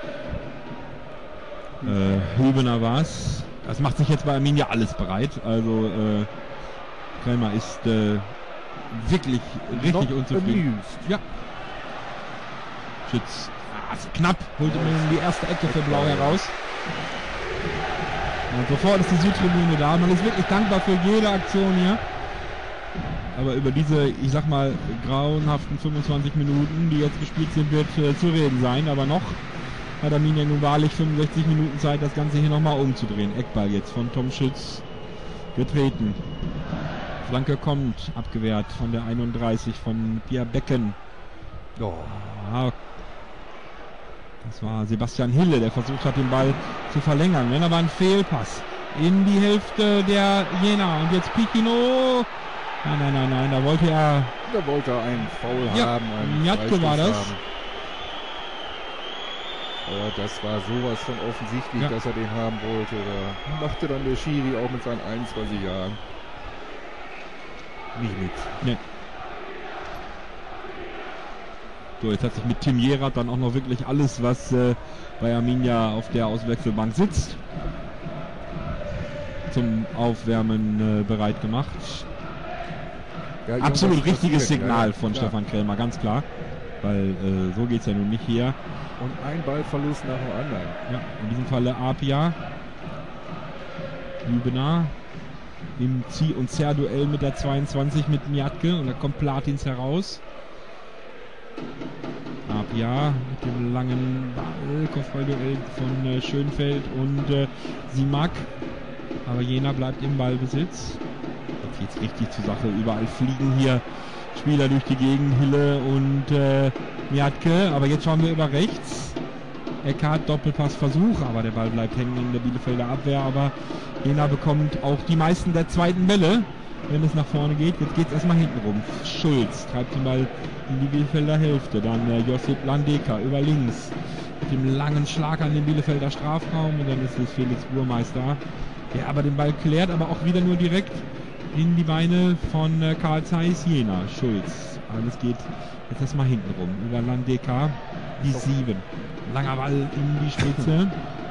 äh, Hübener war es. Das macht sich jetzt bei Arminia alles bereit. Also äh, Krämer ist äh, wirklich richtig Not unzufrieden. Amused. Ja. Schütz. Also knapp holte man die erste Ecke für Blau heraus. Und sofort ist die Südtribüne da. Man ist wirklich dankbar für jede Aktion hier. Aber über diese, ich sag mal, grauenhaften fünfundzwanzig Minuten, die jetzt gespielt sind, wird äh, zu reden sein. Aber noch hat Arminia nun wahrlich fünfundsechzig Minuten Zeit, das Ganze hier nochmal umzudrehen. Eckball jetzt von Tom Schütz getreten. Flanke kommt, abgewehrt von der einunddreißig von Pierre Becken. Oh. Ja, das war Sebastian Hille, der versucht hat, den Ball zu verlängern. Wenn aber ein Fehlpass in die Hälfte der Jena. Und jetzt Picchino. Nein, nein, nein, nein, da wollte er... Da wollte er einen Foul ja, haben. Einen Mjatke war das. Haben. Aber das war sowas von offensichtlich, ja. dass er den haben wollte. Da machte dann der Schiri auch mit seinen einundzwanzig Jahren nicht mit. Nee. So, jetzt hat sich mit Tim Jerat dann auch noch wirklich alles, was äh, bei Arminia auf der Auswechselbank sitzt, zum Aufwärmen äh, bereit gemacht. Ja, Absolut richtiges passiert, Signal ja, von klar. Stefan Krämer, ganz klar. Weil äh, so geht es ja nun nicht hier. Und ein Ballverlust nach dem anderen. Ja, in diesem Falle Apia. Lübener im Zieh- und Zerr-Duell mit der zweiundzwanzig mit Mjatke und da kommt Platins heraus. Apia mit dem langen Ball, Kopfballduell von äh, Schönfeld und äh, Simak. Aber Jena bleibt im Ballbesitz. Jetzt geht's richtig zur Sache. Überall fliegen hier Spieler durch die Gegend, Hille und äh, Mjatke. Aber jetzt schauen wir über rechts. Eckhardt, Doppelpassversuch, aber der Ball bleibt hängen in der Bielefelder Abwehr. Aber Jena bekommt auch die meisten der zweiten Bälle, wenn es nach vorne geht. Jetzt geht es erstmal hinten rum. Schulz treibt den Ball in die Bielefelder Hälfte. Dann äh, Josip Landeka über links mit dem langen Schlag an den Bielefelder Strafraum. Und dann ist es Felix Burmeister, der aber den Ball klärt, aber auch wieder nur direkt in die Beine von äh, Karl Zeiss. Jena, Schulz. Alles geht jetzt erstmal hinten rum. Über Landeka, die sieben. Langer Ball in die Spitze.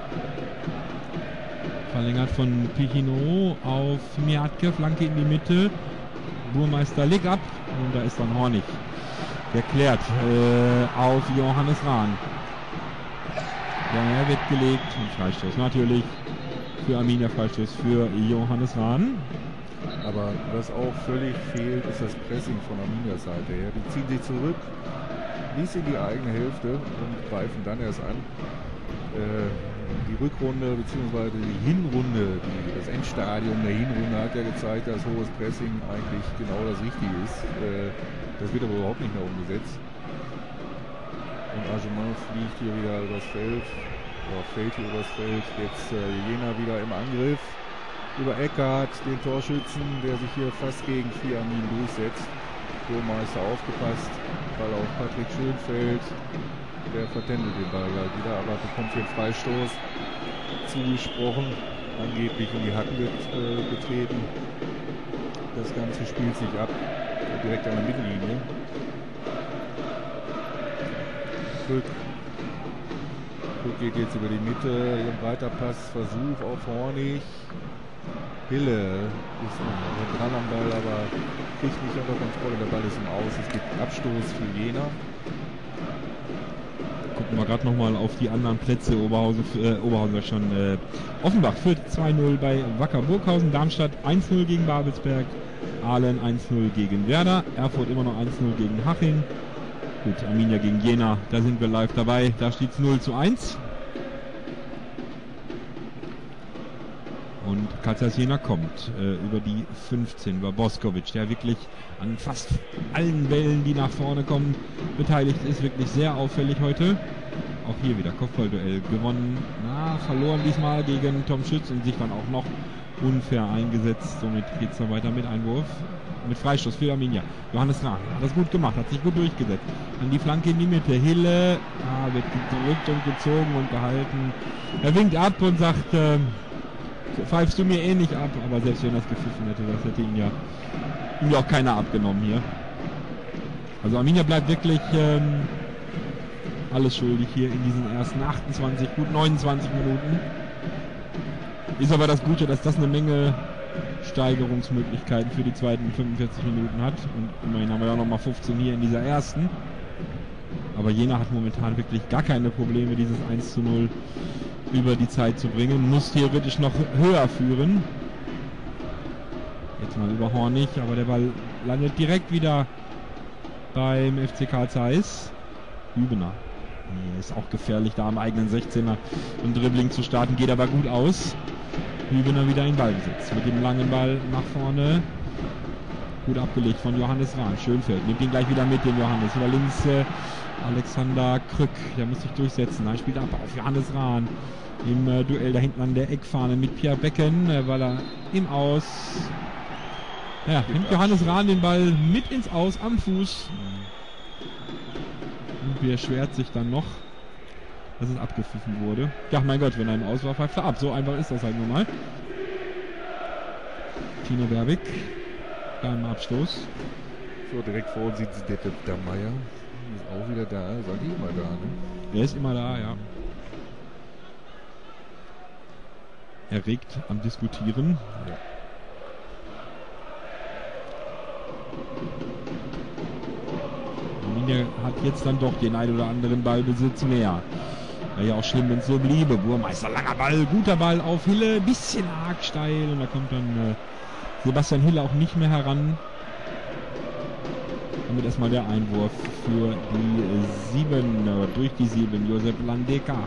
Verlängert von Pichino auf Mjatke, Flanke in die Mitte. Burmeister legt ab und da ist dann Hornig. Der klärt äh, auf Johannes Rahn. Der wird gelegt. Ein Freistoß natürlich für Arminia, Freistoß für Johannes Rahn. Aber was auch völlig fehlt, ist das Pressing von Arminias Seite her. Die ziehen sich zurück, bis in die eigene Hälfte und greifen dann erst an. Äh, die Rückrunde bzw. die Hinrunde, die, das Endstadium der Hinrunde hat ja gezeigt, dass hohes Pressing eigentlich genau das Richtige ist. Äh, das wird aber überhaupt nicht mehr umgesetzt. Und Argement fliegt hier wieder übers Feld, oder fällt hier übers Feld. Jetzt äh, Jena wieder im Angriff. Über Eckhardt, den Torschützen, der sich hier fast gegen vier Armin durchsetzt. Burmeister aufgepasst, Ball auf Patrick Schönfeld. Der vertändelt den Ball wieder, aber bekommt hier einen Freistoß zugesprochen. Angeblich in die Hacken get, äh, getreten. Das Ganze spielt sich ab, direkt an der Mittellinie. Rück. Rück geht jetzt über die Mitte, ein breiter Passversuch auf Hornig. Hille ist noch dran am Ball, aber kriegt nicht unter Kontrolle. Der Ball ist im Aus. Es gibt Abstoß für Jena. Gucken wir gerade nochmal auf die anderen Plätze. Oberhausen, äh, Oberhausen war schon äh, Offenbach führt zwei null bei Wacker Burghausen. Darmstadt eins null gegen Babelsberg. Aalen eins null gegen Werder. Erfurt immer noch eins null gegen Haching. Gut, Arminia gegen Jena. Da sind wir live dabei. Da steht es null zu eins. Und Katzers Jena kommt äh, über die fünfzehn, über Boskovic, der wirklich an fast allen Bällen, die nach vorne kommen, beteiligt ist. Wirklich sehr auffällig heute. Auch hier wieder Kopfballduell gewonnen. Na, verloren diesmal gegen Tom Schütz und sich dann auch noch unfair eingesetzt. Somit geht es dann weiter mit Einwurf. Mit Freistoß für Arminia. Johannes Rahn hat das gut gemacht, hat sich gut durchgesetzt. An die Flanke in die Mitte. Hille ah, wird gedrückt und gezogen und gehalten. Er winkt ab und sagt, äh, pfeifst du mir eh nicht ab, aber selbst wenn er es gepfiffen hätte, das hätte ihn ja, ihm ja auch keiner abgenommen hier. Also Arminia bleibt wirklich ähm, alles schuldig hier in diesen ersten achtundzwanzig, gut neunundzwanzig Minuten. Ist aber das Gute, dass das eine Menge Steigerungsmöglichkeiten für die zweiten fünfundvierzig Minuten hat. Und immerhin haben wir ja nochmal fünfzehn hier in dieser ersten. Aber Jena hat momentan wirklich gar keine Probleme, dieses eins zu null über die Zeit zu bringen. Muss theoretisch noch höher führen. Jetzt mal über Hornig, aber der Ball landet direkt wieder beim F C Karl Zeiss. Hübener. Ist auch gefährlich, da am eigenen sechzehner ein Dribbling zu starten, geht aber gut aus. Hübener wieder in Ballbesitz. Mit dem langen Ball nach vorne. Gut abgelegt von Johannes Rahn. Schönfeld nimmt ihn gleich wieder mit, den Johannes. Über links äh, Alexander Krück. Der muss sich durchsetzen. Er spielt ab auf Johannes Rahn. Im äh, Duell da hinten an der Eckfahne mit Pierre Becken, äh, weil er im Aus. Ja, nimmt Johannes Rahn den Ball mit ins Aus am Fuß. Und beschwert sich dann noch, dass es abgepfiffen wurde. Ja, mein Gott, wenn er im Aus war, pfeift er ab. So einfach ist das halt nun mal. Tino Berwick beim Abstoß. So, direkt vor uns sieht der Meier. Ist auch wieder er da? Ist eigentlich immer da, ne? Er ist immer da, ja. Erregt am Diskutieren. Ja. Arminia hat jetzt dann doch den ein oder anderen Ballbesitz mehr. Wäre ja auch schlimm, wenn es so bliebe. Burmeister, langer Ball, guter Ball auf Hille, bisschen arg steil. Und da kommt dann äh, Sebastian Hille auch nicht mehr heran. Damit erstmal der Einwurf für die sieben, äh, durch die sieben, Josep Landeka.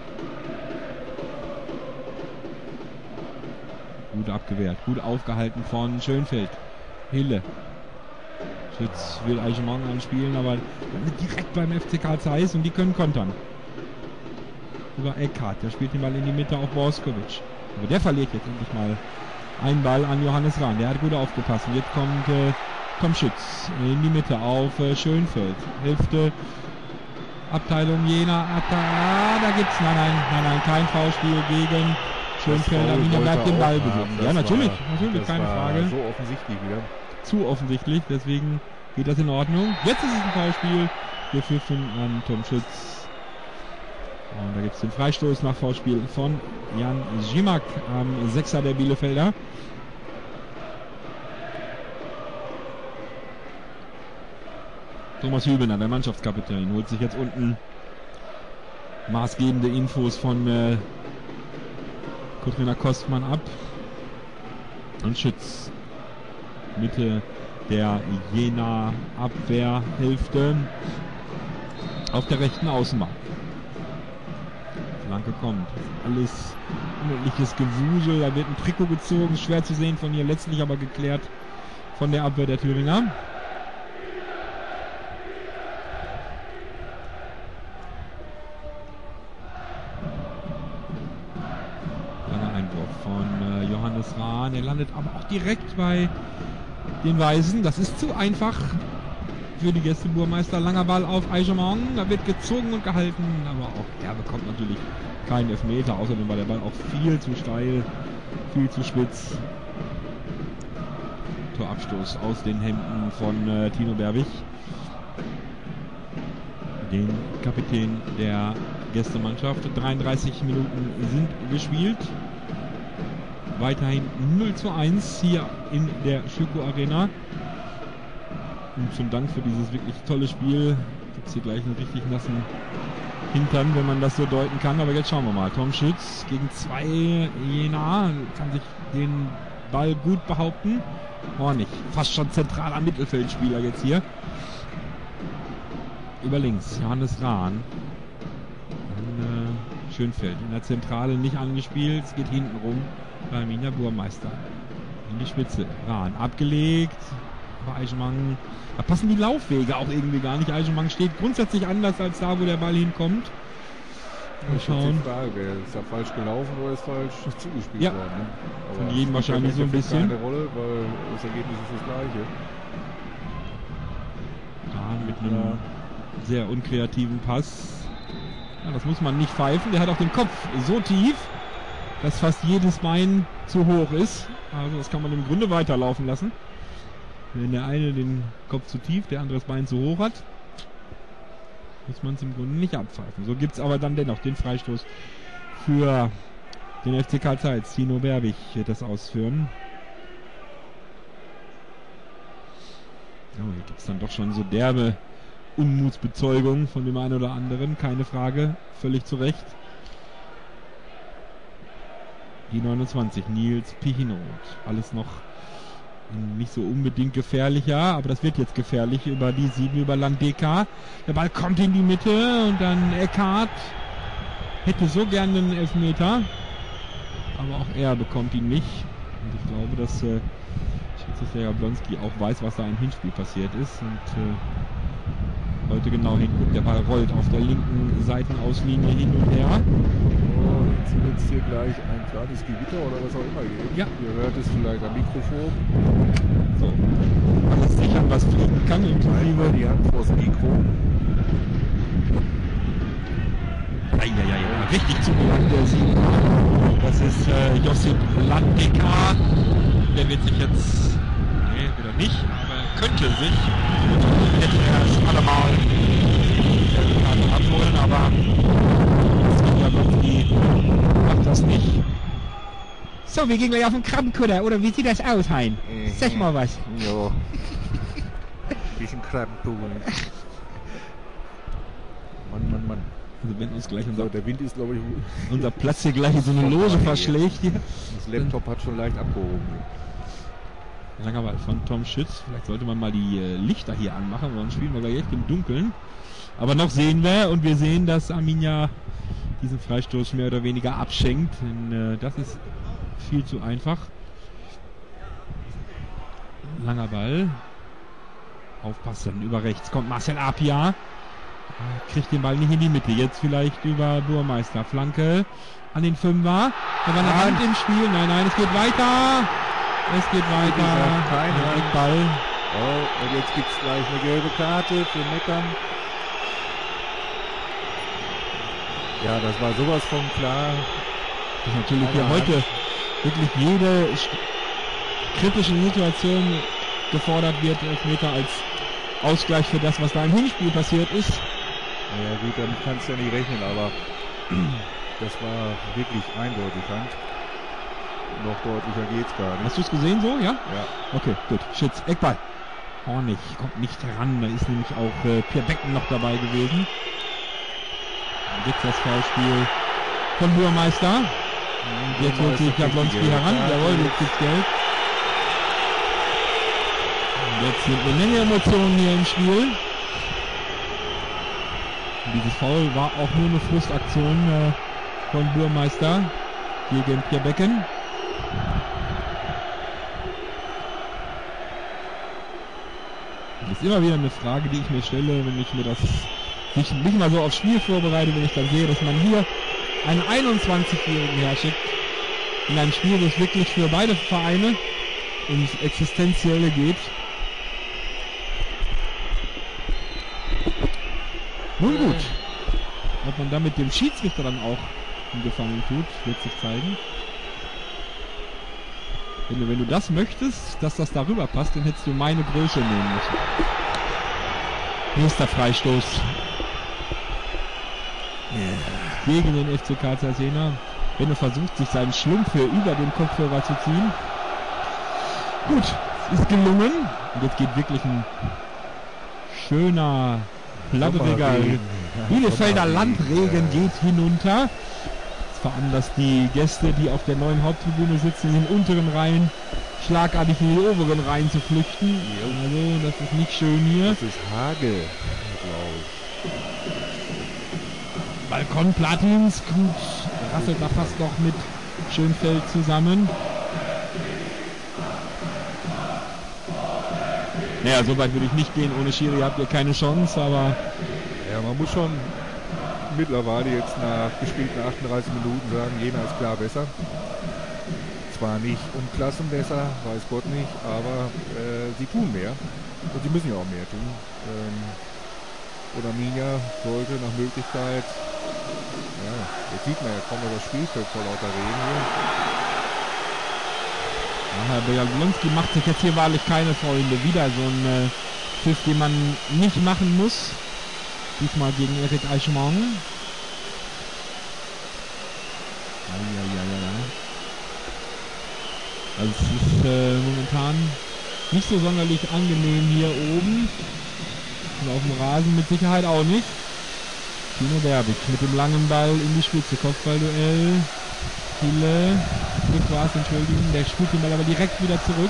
Gut abgewehrt, gut aufgehalten von Schönfeld. Hille. Schütz will Eichmann anspielen, aber direkt beim F C Karl Zeiss und die können kontern. Über Eckhardt, der spielt den Ball in die Mitte auf Borskovic. Aber der verliert jetzt endlich mal einen Ball an Johannes Rahn. Der hat gut aufgepasst. Und jetzt kommt äh, Tom Schütz in die Mitte auf äh, Schönfeld. Hälfte Abteilung Jena. Ah, da gibt's nein, nein, nein, nein, kein Foulspiel gegen Schönfeld. Arminia bleibt den Ball besitzen. Ja, natürlich, war, natürlich, keine Frage. So offensichtlich wieder. Zu offensichtlich, deswegen geht das in Ordnung. Jetzt ist es ein Foulspiel. Wir pfiffen an Tom Schütz. Und da gibt es den Freistoß nach Foulspiel von Jan Zimak am Sechser der Bielefelder. Thomas Hübener, der Mannschaftskapitän, holt sich jetzt unten maßgebende Infos von äh, Kotrina Kostmann ab. Und Schütz. Mitte der Jena Abwehrhälfte auf der rechten Außenbahn. Flanke kommt. Alles unendliches Gewusel. Da wird ein Trikot gezogen. Schwer zu sehen von ihr. Letztlich aber geklärt von der Abwehr der Thüringer. Langer Einwurf von äh, Johannes Rahn. Er landet aber auch direkt bei den Weisen. Das ist zu einfach für die Gäste Burmeister. Langer Ball auf Eichmann. Da wird gezogen und gehalten. Aber auch er bekommt natürlich keinen Elfmeter. Außerdem war der Ball auch viel zu steil, viel zu spitz. Torabstoß aus den Händen von äh, Tino Berwig, den Kapitän der Gästemannschaft. dreiunddreißig Minuten sind gespielt. Weiterhin null zu eins hier in der Schüko Arena. Und zum Dank für dieses wirklich tolle Spiel gibt es hier gleich einen richtig nassen Hintern, wenn man das so deuten kann. Aber jetzt schauen wir mal. Tom Schütz gegen zwei Jena kann sich den Ball gut behaupten. Oh, nicht. Fast schon zentraler Mittelfeldspieler jetzt hier. Über links Johannes Rahn. Dann, äh, Schönfeld in der Zentrale nicht angespielt. Es geht hinten rum bei Arminia Burmeister. In die Spitze. Rahn abgelegt. Aber Eichmann, da passen die Laufwege auch irgendwie gar nicht. Eichmann steht grundsätzlich anders als da, wo der Ball hinkommt. Mal schauen. Die Frage, ist er falsch gelaufen oder ist falsch zugespielt ja. worden? Ne? Aber von jedem wahrscheinlich so ein bisschen. Keine Rolle, weil das Ergebnis ist das gleiche. Ja, mit einem ja. sehr unkreativen Pass. Ja, das muss man nicht pfeifen. Der hat auch den Kopf so tief, dass fast jedes Bein zu hoch ist. Also das kann man im Grunde weiterlaufen lassen. Wenn der eine den Kopf zu tief, der andere das Bein zu hoch hat, muss man es im Grunde nicht abpfeifen. So gibt es aber dann dennoch den Freistoß für den F C Karl Zeiss. Tino Berwig wird das ausführen. Oh, hier gibt es dann doch schon so derbe Unmutsbezeugungen von dem einen oder anderen. Keine Frage, völlig zu Recht. Die neunundzwanzig, Nils Pichinot. Alles noch nicht so unbedingt gefährlicher, aber das wird jetzt gefährlich über die sieben, über Landeka. Der Ball kommt in die Mitte und dann Eckhardt hätte so gerne einen Elfmeter, aber auch er bekommt ihn nicht. Und ich glaube, dass äh, Schiedsrichter Jablonski auch weiß, was da im Hinspiel passiert ist und äh, heute genau hinguckt. Der Ball rollt auf der linken Seitenauslinie hin und her. Oh, jetzt wird es hier gleich ein kleines Gewitter oder was auch immer geben. Ja. Ihr hört es vielleicht am Mikrofon. So, alles sichern, was fliegen kann, inklusive die Hand vors Mikro. Eieiei, richtig zugelacht, der Sieg. Das ist äh, Josip Landeka. Der wird sich jetzt, nee, wieder nicht, aber könnte sich, hätte er es allemal So, wir gehen gleich auf den Krabbenkutter, oder wie sieht das aus, Hein? Sag mal was. Ja. Bisschen Krabbenkugeln. Mann, Mann, Mann. Also wenn uns gleich unser, So, der Wind ist, glaube ich, unser Platz hier gleich in so eine Loge verschlägt hier. das Laptop hat schon leicht abgehoben. Langer Ball von Tom Schütz. Vielleicht sollte man mal die äh, Lichter hier anmachen, sonst spielen wir gleich echt im Dunkeln. Aber noch sehen wir, und wir sehen, dass Arminia diesen Freistoß mehr oder weniger abschenkt. Denn äh, das ist viel zu einfach. Langer Ball. Aufpassen, über rechts kommt Marcel Apia. Kriegt den Ball nicht in die Mitte. Jetzt vielleicht über Burmeister. Flanke an den Fünfer. Da war eine Hand im Spiel. Nein, nein, es geht weiter. Es geht weiter. Kein Ball. Oh, und jetzt gibt es gleich eine gelbe Karte für Meckern. Ja, das war sowas von klar. Das ist natürlich hier heute wirklich jede kritische Situation gefordert wird. Elfmeter als Ausgleich für das, was da im Hinspiel passiert ist. Ja gut, damit kannst du ja nicht rechnen, aber das war wirklich eindeutig Hand. Noch deutlicher geht's gar nicht. Hast du es gesehen so, ja? Ja. Okay, gut. Schütz, Eckball. Hornig kommt nicht heran. Da ist nämlich auch äh, Pierre Becken noch dabei gewesen. Jetzt das Foulspiel von Burmeister. Und jetzt holt sich Jablonski heran. Jawohl, jetzt gibt's Geld. Und jetzt sind eine Menge Emotionen hier im Spiel. Und dieses Foul war auch nur eine Frustaktion äh, von Burmeister gegen Pierre Becken. Das ist immer wieder eine Frage, die ich mir stelle, wenn ich mir das nicht, nicht mal so aufs Spiel vorbereite, wenn ich dann sehe, dass man hier einen einundzwanzigjährigen herschickt in einem Spiel, das wirklich für beide Vereine ins Existenzielle geht. Nun gut, ob man damit dem Schiedsrichter dann auch einen Gefallen tut, wird sich zeigen. Wenn du, wenn du das möchtest, dass das darüber passt, dann hättest du meine Größe nehmen müssen. Nächster Freistoß. Yeah. Gegen den F C Karl Zeiss-Jena. Benno versucht, sich seinen Schlumpf hier über den Kopfhörer zu ziehen. Gut, ist gelungen. Und jetzt geht wirklich ein schöner, plapperiger Bielefelder Landregen geht hinunter. Veranlasst die Gäste, die auf der neuen Haupttribüne sitzen, in den unteren Reihen schlagartig in die oberen Reihen zu flüchten. Also, das ist nicht schön hier. Das ist Hagel, glaube ich. Balkon Platins, gut, rasselt da fast noch mit Schönfeld zusammen. Naja, so weit würde ich nicht gehen. Ohne Schiri habt ihr keine Chance, aber... Ja, man muss schon mittlerweile jetzt nach gespielten achtunddreißig Minuten sagen, Jena ist klar besser. Zwar nicht um Klassen besser, weiß Gott nicht, aber äh, sie tun mehr. Und sie müssen ja auch mehr tun. Ähm, oder Arminia sollte nach Möglichkeit, ja, jetzt sieht man ja kaum noch das Spielfeld vor lauter Regen hier. Herr Jablonski macht sich jetzt hier wahrlich keine Freunde. Wieder so ein äh, Pfiff, den man nicht machen muss. Diesmal gegen Eric Eichmann. Also es ist äh, momentan nicht so sonderlich angenehm hier oben. Und auf dem Rasen mit Sicherheit auch nicht. Tino Berbig mit dem langen Ball in die Spitze. Kopfballduell. Hille. Glück war es, Entschuldigung. Der spielt den Ball aber direkt wieder zurück.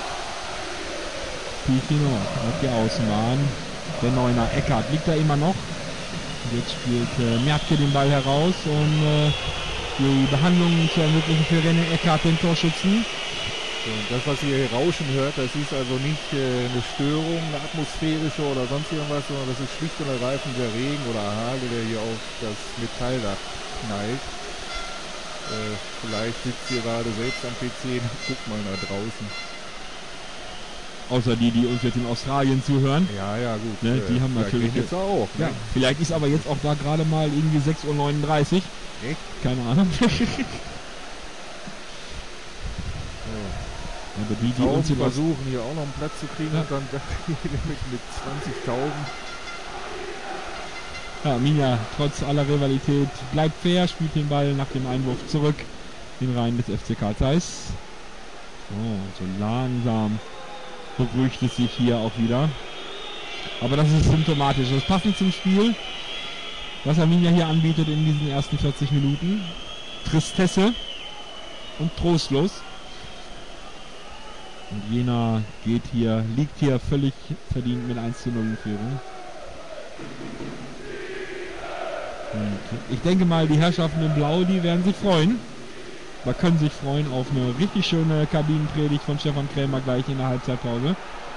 Tino auf die Außenbahn. Der Neuner Eckert liegt da immer noch. Jetzt spielt äh, Mertke den Ball heraus, um äh, die Behandlung zu ermöglichen für René Eckert, den Torschützen. So, und das, was ihr hier rauschen hört, das ist also nicht äh, eine Störung, eine atmosphärische oder sonst irgendwas, sondern das ist schlicht und ergreifend der Regen oder Hagel, der hier auf das Metalldach knallt. Äh, vielleicht sitzt ihr gerade selbst am P C und guckt mal nach draußen. Außer die, die uns jetzt in Australien zuhören. Ja, ja, gut. Ne, die äh, haben natürlich jetzt auch. Ne? Ja, vielleicht ist aber jetzt auch da gerade mal irgendwie sechs Uhr neununddreißig. Echt? Keine Ahnung. Ja. Aber die, die die uns hier versuchen, hier auch noch einen Platz zu kriegen, ja. und dann mit, mit zwanzigtausend. Ja, Arminia, trotz aller Rivalität, bleibt fair, spielt den Ball nach dem Einwurf zurück in den Reihen des F C Karl Zeiss. Oh, so langsam beruhigt es sich hier auch wieder. Aber das ist symptomatisch. Das ist passend zum Spiel, was Arminia hier anbietet in diesen ersten vierzig Minuten. Tristesse und trostlos. Und Jena geht hier, liegt hier völlig verdient mit eins zu null in Führung. Und ich denke mal, die Herrschaften in Blau, die werden sich freuen. Da können sich freuen auf eine richtig schöne Kabinenpredigt von Stefan Krämer gleich in der Halbzeitpause.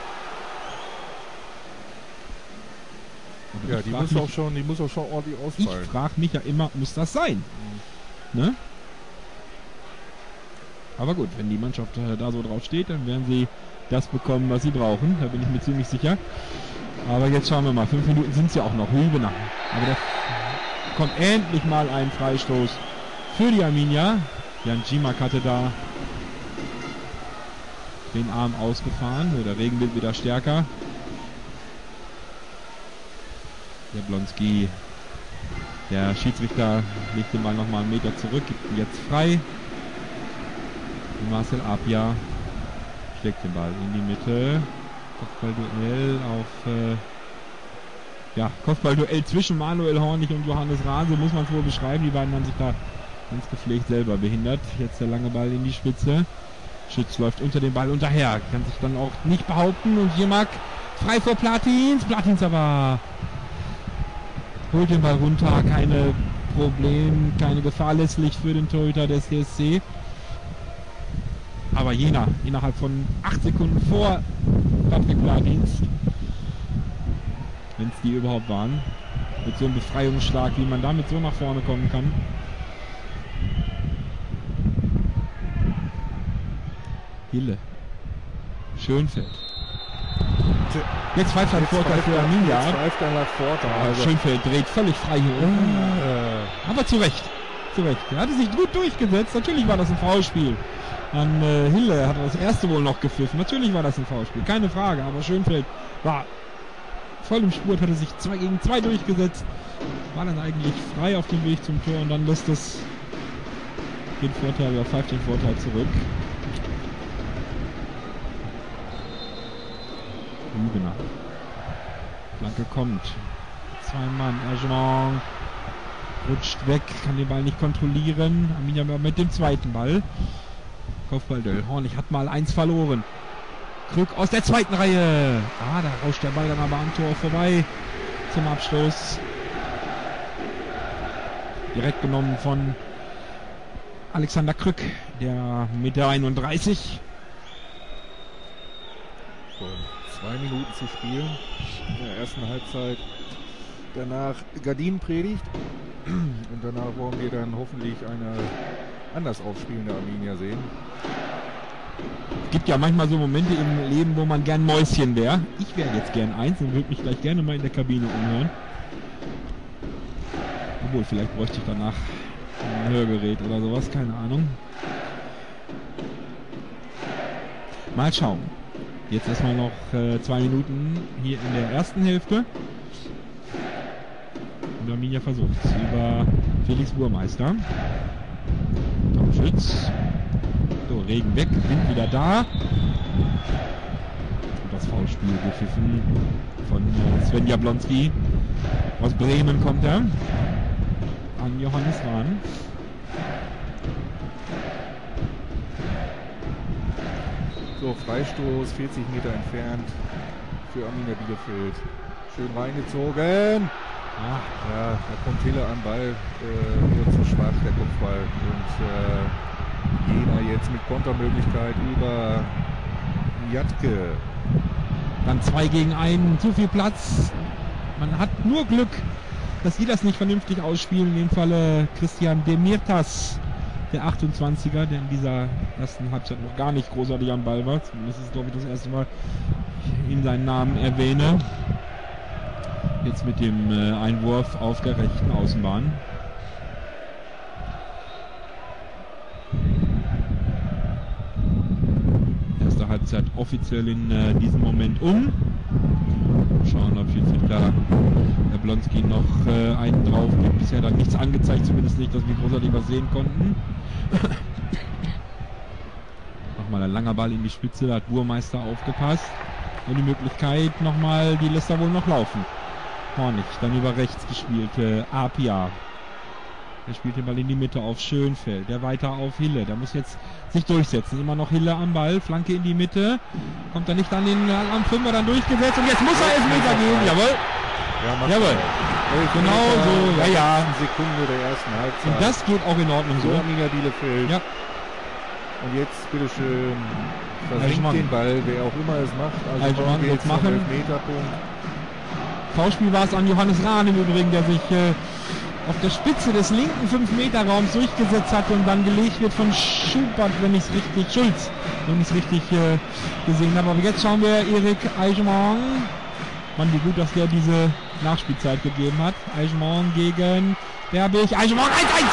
Aber ja, die muss, mich, auch schon, die muss auch schon ordentlich ausfallen. Ich frage mich ja immer, muss das sein? Mhm. Ne? Aber gut, wenn die Mannschaft äh, da so drauf steht, dann werden sie das bekommen, was sie brauchen. Da bin ich mir ziemlich sicher. Aber jetzt schauen wir mal. Fünf Minuten sind es ja auch noch. Hübner. Aber da kommt endlich mal ein Freistoß für die Arminia. Jan Gimak hatte da den Arm ausgefahren. Der Regen wird wieder stärker. Der Blonski, der Schiedsrichter legt den Ball nochmal einen Meter zurück, gibt ihn jetzt frei. Und Marcel Apia schlägt den Ball in die Mitte. Kopfballduell auf äh, ja, Kopfballduell zwischen Manuel Hornig und Johannes Rahn, so muss man es wohl beschreiben. Die beiden haben sich da ganz gepflegt selber behindert. Jetzt der lange Ball in die Spitze. Schütz läuft unter den Ball unterher, kann sich dann auch nicht behaupten und Gimak frei vor Platins. Platins aber holt den Ball runter, keine Problem, keine Gefahr letztlich für den Torhüter des C S C. Aber Jena innerhalb von acht Sekunden vor Patrick Platins, wenn es die überhaupt waren, mit so einem Befreiungsschlag, wie man damit so nach vorne kommen kann. Hille. Schönfeld. Jetzt pfeift ein Vorteil für Arminia. Also Schönfeld dreht völlig frei hier oben. Äh. Aber zu Recht. Zu Recht. Er hatte sich gut durchgesetzt. Natürlich war das ein Foulspiel. An äh, Hille hat er das erste wohl noch gepfiffen. Natürlich war das ein Foulspiel. Keine Frage. Aber Schönfeld war voll im Spurt, hatte sich zwei gegen zwei durchgesetzt. War dann eigentlich frei auf dem Weg zum Tor und dann lässt es den Vorteil, oder pfeift den Vorteil zurück. Hübner. Flanke kommt. Zwei Mann. Erjemont rutscht weg, kann den Ball nicht kontrollieren. Arminia mit dem zweiten Ball. Kopfballduell. Hornig hat mal eins verloren. Krück aus der zweiten Reihe. Ah, da rauscht der Ball dann aber am Tor vorbei. Zum Abstoß. Direkt genommen von Alexander Krück, der mit der einunddreißig. So, zwei Minuten zu spielen in der ersten Halbzeit. Danach Gardinenpredigt. Und danach wollen wir dann hoffentlich eine anders aufspielende Arminia sehen. Es gibt ja manchmal so Momente im Leben, wo man gern Mäuschen wäre. Ich wäre jetzt gern eins und würde mich gleich gerne mal in der Kabine umhören. Obwohl, vielleicht bräuchte ich danach ein Hörgerät oder sowas, keine Ahnung. Mal schauen. Jetzt erstmal noch äh, zwei Minuten hier in der ersten Hälfte. Und Arminia versucht es über Felix Burmeister. Tom Schütz. So, Regen weg, Wind wieder da. Und das Foulspiel gepfiffen von äh, Sven Jablonski. Aus Bremen kommt er. An Johannes Rahn. So, Freistoß, vierzig Meter entfernt für Arminia Bielefeld. Schön reingezogen. Ach, ja, da kommt Hille an Ball, äh, wird zu schwach, der Kopfball. Und äh, Jena jetzt mit Kontermöglichkeit über Jatke. Dann zwei gegen einen, zu viel Platz. Man hat nur Glück, dass die das nicht vernünftig ausspielen. In dem Falle Christian Demirtas, der achtundzwanziger, der in dieser ersten Halbzeit noch gar nicht großartig am Ball war. Zumindest ist es, glaube ich, das erste Mal, ich ihn seinen Namen erwähne. Jetzt mit dem äh, Einwurf auf der rechten Außenbahn. Erste Halbzeit offiziell in äh, diesem Moment um. Schauen, ob Schiedsrichter Jablonski noch äh, einen drauf gibt. Bisher dann nichts angezeigt, zumindest nicht, dass wir großartig was sehen konnten. Nochmal ein langer Ball in die Spitze, da hat Burmeister aufgepasst. Und die Möglichkeit nochmal, die lässt er wohl noch laufen. Hornig, dann über rechts gespielt, äh, Apia. Der spielt den Ball in die Mitte auf Schönfeld, der weiter auf Hille, der muss jetzt sich durchsetzen. Immer noch Hille am Ball, Flanke in die Mitte. Kommt er nicht an den am Fünfer dann durchgesetzt und jetzt muss er Elfmeter geben, jawohl. Ja, jawohl. Genau so, ja, ja. Sekunde der ersten Halbzeit. Und das geht auch in Ordnung so. Arminia Bielefeld. Ja. Und jetzt bitteschön versenkt den Ball, wer auch immer es macht. Also man jetzt machen. Elfmeterpunkt. Foulspiel war es an Johannes Rahn im Übrigen, der sich äh, auf der Spitze des linken fünf Meter Raums durchgesetzt hat und dann gelegt wird von Schubert, wenn ich es richtig, Schulz, wenn ich es richtig äh, gesehen habe. Aber jetzt schauen wir Erik Eichmann. Mann, wie gut, dass der diese Nachspielzeit gegeben hat. Eichmann gegen Berbig. Eichmann eins eins.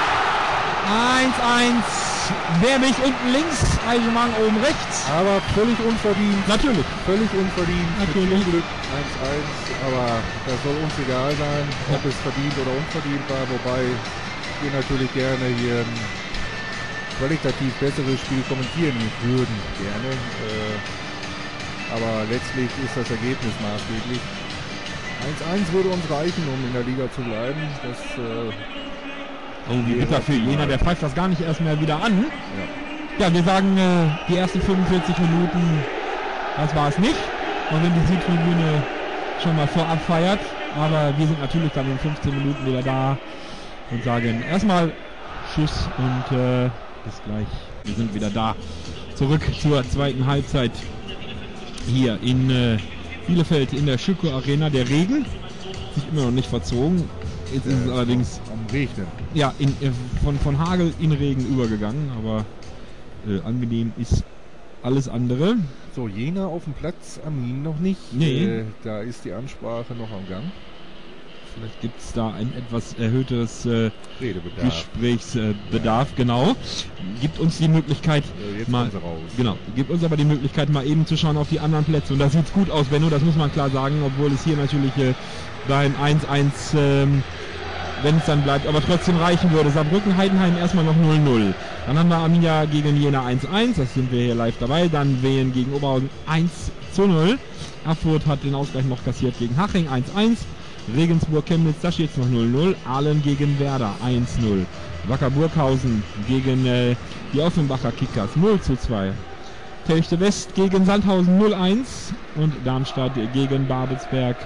eins eins. Berbig unten links, Eichmann oben rechts. Aber völlig unverdient. Natürlich. Völlig unverdient. Natürlich. Mit Glück eins eins. Aber das soll uns egal sein, ob es verdient oder unverdient war. Wobei wir natürlich gerne hier ein qualitativ besseres Spiel kommentieren würden. Gerne. Äh, aber letztlich ist das Ergebnis maßgeblich. eins eins würde uns reichen, um in der Liga zu bleiben. Das äh, Oh, wie bitter für Jena, der pfeift das gar nicht erst mehr wieder an. Ja, ja wir sagen, äh, die ersten fünfundvierzig Minuten, das war es nicht. Und wenn die Südtribüne schon mal vorab feiert, aber wir sind natürlich dann in fünfzehn Minuten wieder da und sagen erstmal Tschüss und äh, bis gleich. Wir sind wieder da. Zurück zur zweiten Halbzeit hier in äh, Bielefeld in der Schüko Arena. Der Regen sich immer noch nicht verzogen. Jetzt ist es allerdings am Regnen. Ja, in, äh, von, von Hagel in Regen übergegangen, aber äh, angenehm ist alles andere. So, Jena auf dem Platz, Armin noch nicht. Nee. Äh, da ist die Ansprache noch am Gang. Vielleicht gibt es da ein etwas erhöhtes äh, Redebedarf. Gesprächsbedarf, äh, genau. Gibt uns die Möglichkeit, äh, jetzt mal, raus. genau, gibt uns aber die Möglichkeit, mal eben zu schauen auf die anderen Plätze. Und da sieht es gut aus, Benno, das muss man klar sagen, obwohl es hier natürlich äh, beim eins eins, ähm, wenn es dann bleibt, aber trotzdem reichen würde. Saarbrücken, Heidenheim erstmal noch null null. Dann haben wir Arminia gegen Jena eins eins, das sind wir hier live dabei. Dann Wehen gegen Oberhausen eins zu null. Erfurt hat den Ausgleich noch kassiert gegen Haching eins eins. Regensburg, Chemnitz, da steht es noch null null. Aalen gegen Werder eins null. Wacker Burghausen gegen äh, die Offenbacher Kickers null zu zwei. Telchte West gegen Sandhausen null eins. Und Darmstadt gegen Babelsberg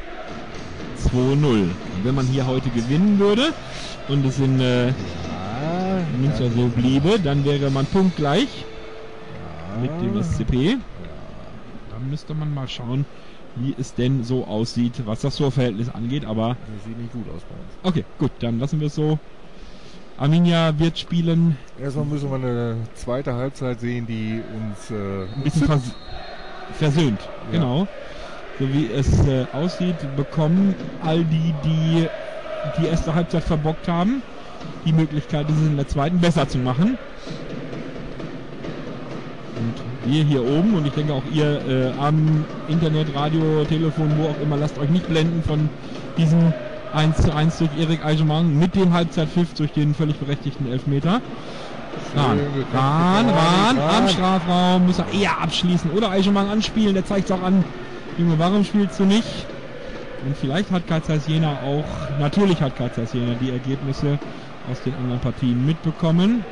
zwei null. Und wenn man hier heute gewinnen würde und es in äh, ja, Münster ja. so bliebe, dann wäre man punktgleich ja. mit dem S C P. Ja. Dann müsste man mal schauen, wie es denn so aussieht, was das Torverhältnis angeht, aber... Das sieht nicht gut aus bei uns. Okay, gut, dann lassen wir es so. Arminia wird spielen. Erstmal müssen wir eine zweite Halbzeit sehen, die uns... Äh, ein bisschen vers versöhnt, ja. Genau. So wie es äh, aussieht, bekommen all die, die die erste Halbzeit verbockt haben, die Möglichkeit, es in der zweiten besser zu machen. Und wir hier oben und ich denke auch ihr äh, am Internet, Radio, Telefon, wo auch immer, lasst euch nicht blenden von diesem eins zu eins durch Erik Eichmann mit dem Halbzeitpfiff durch den völlig berechtigten Elfmeter. Rahn, Rahn, Rahn, am Strafraum, muss er eher abschließen oder Eichmann anspielen, der zeigt es auch an. Junge, warum spielst du nicht? Und vielleicht hat K Z Jena auch, natürlich hat K Z Jena die Ergebnisse aus den anderen Partien mitbekommen.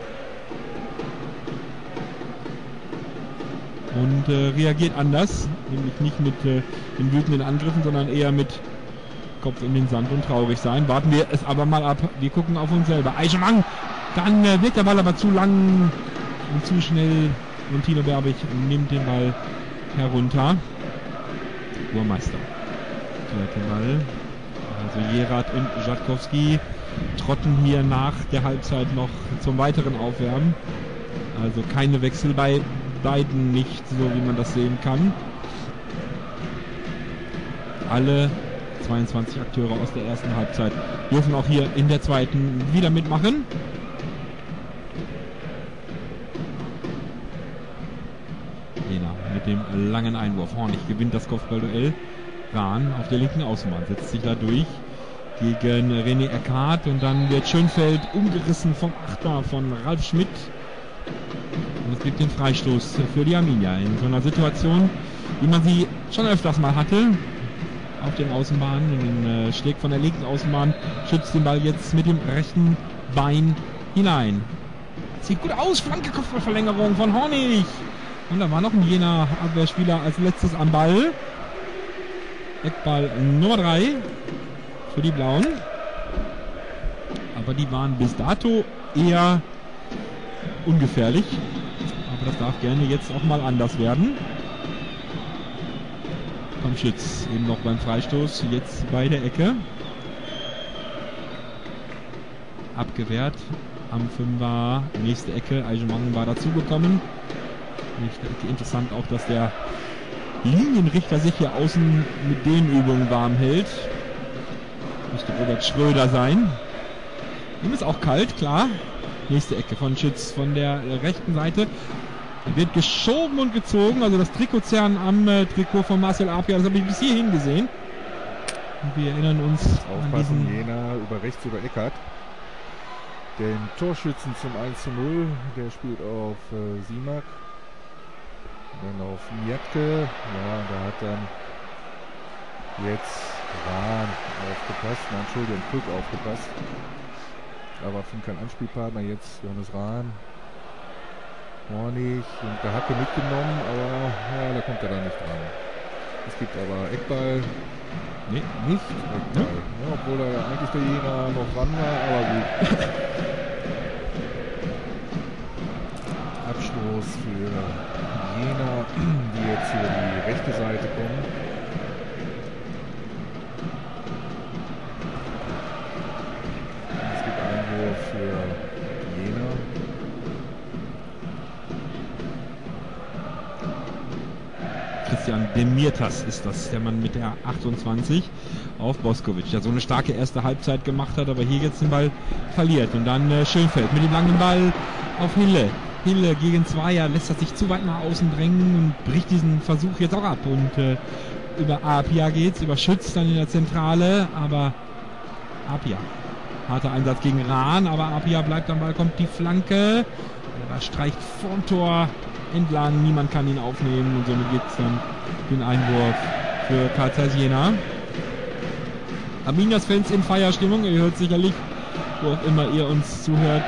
Und äh, reagiert anders, nämlich nicht mit äh, den wütenden Angriffen, sondern eher mit Kopf in den Sand und traurig sein. Warten wir es aber mal ab. Wir gucken auf uns selber. Eichmann, dann äh, wird der Ball aber zu lang und zu schnell und Tino Berbig nimmt den Ball herunter. Burmeister. Zweiter Ball. Also Jerat und Żadkowski trotten hier nach der Halbzeit noch zum weiteren Aufwärmen. Also keine Wechsel bei beiden, nicht so wie man das sehen kann. Alle zweiundzwanzig Akteure aus der ersten Halbzeit dürfen auch hier in der zweiten wieder mitmachen. Jena mit dem langen Einwurf. Hornig gewinnt das Kopfballduell. Rahn auf der linken Außenbahn setzt sich da durch gegen René Eckhardt und dann wird Schönfeld umgerissen vom Achter von Ralf Schmidt. Und Es gibt den Freistoß für die Arminia in so einer Situation, wie man sie schon öfters mal hatte. Auf den Außenbahnen. Und, äh, schlägt von der linken Außenbahn, schützt den Ball jetzt mit dem rechten Bein hinein. Sieht gut aus, Flanke, Kopfballverlängerung von Hornig. Und da war noch ein Jena Abwehrspieler als letztes am Ball. Eckball Nummer drei für die Blauen. Aber die waren bis dato eher ungefährlich. Aber das darf gerne jetzt auch mal anders werden. Tom Schütz eben noch beim Freistoß, jetzt bei der Ecke. Abgewehrt am Fünfer, nächste Ecke, Aigemann war dazugekommen. Interessant auch, dass der Linienrichter sich hier außen mit den Übungen warm hält. Müsste Robert Schröder sein. Ihm ist auch kalt, klar. Nächste Ecke von Schütz von der rechten Seite. Wird geschoben und gezogen, also das Trikotzern am äh, Trikot von Marcel Apia, das habe ich bis hierhin gesehen. Und wir erinnern uns Aufpassen, an diesen... Jena über rechts über Eckert. Den Torschützen zum eins zu null, der spielt auf äh, Simak. Dann auf Mjatke. Ja, da hat dann jetzt Rahn aufgepasst. Nein, Entschuldigung, Krück aufgepasst. Aber fing kein Anspielpartner, jetzt Johannes Rahn. Hornig und der Hacke mitgenommen, aber ja, da kommt er dann nicht dran. Es gibt aber Eckball. Nee. Nicht Eckball. Ja, obwohl da eigentlich der Jena noch dran war, aber gut. Abstoß für Jena, die jetzt hier die rechte Seite kommen. Es gibt Einwurf für Jena. Christian Demirtas ist das, der Mann mit der achtundzwanzig auf Boskovic, der so eine starke erste Halbzeit gemacht hat, aber hier jetzt den Ball verliert. Und dann äh, Schönfeld mit dem langen Ball auf Hille. Hille gegen Zweier lässt er sich zu weit nach außen drängen und bricht diesen Versuch jetzt auch ab. Und äh, über Apia geht's, über Schütz dann in der Zentrale, aber Apia. Harter Einsatz gegen Rahn, aber Apia bleibt am Ball, kommt die Flanke. Er streicht vorm Tor entlang, niemand kann ihn aufnehmen und somit gibt es dann den Einwurf für Karl Zeiss Jena. Arminias Fans in Feierstimmung, ihr hört sicherlich, wo auch immer ihr uns zuhört.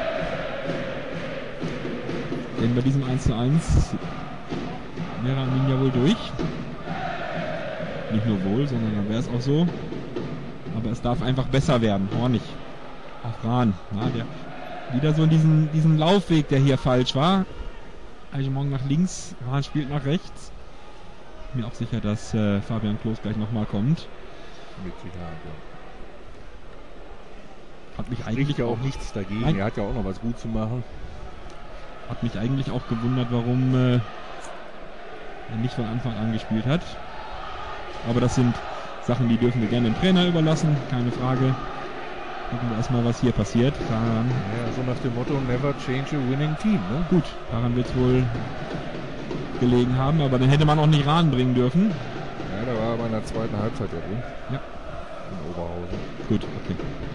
Denn bei diesem eins zu eins wäre Arminia wohl durch. Nicht nur wohl, sondern dann wäre es auch so. Aber es darf einfach besser werden. Hornig. Auch Rahn. Ja, der wieder so in diesen, diesen Laufweg, der hier falsch war. Aigemann nach links, Rahn spielt nach rechts. Mir auch sicher, dass äh, Fabian Klos gleich nochmal kommt. Mit Sicherheit, ja. Hat mich eigentlich ja auch auch nichts dagegen. Nein. Er hat ja auch noch was gut zu machen. Hat mich eigentlich auch gewundert, warum äh, er nicht von Anfang an gespielt hat. Aber das sind Sachen, die dürfen wir gerne dem Trainer überlassen, keine Frage. Gucken wir erstmal, was hier passiert. Daran, Ja, so nach dem Motto, never change a winning team, ne? gut, daran wird es wohl gelegen haben, aber den hätte man auch nicht ranbringen dürfen. Ja, da war aber in der zweiten Halbzeit ja drin. Ja. In Oberhausen. Gut, okay.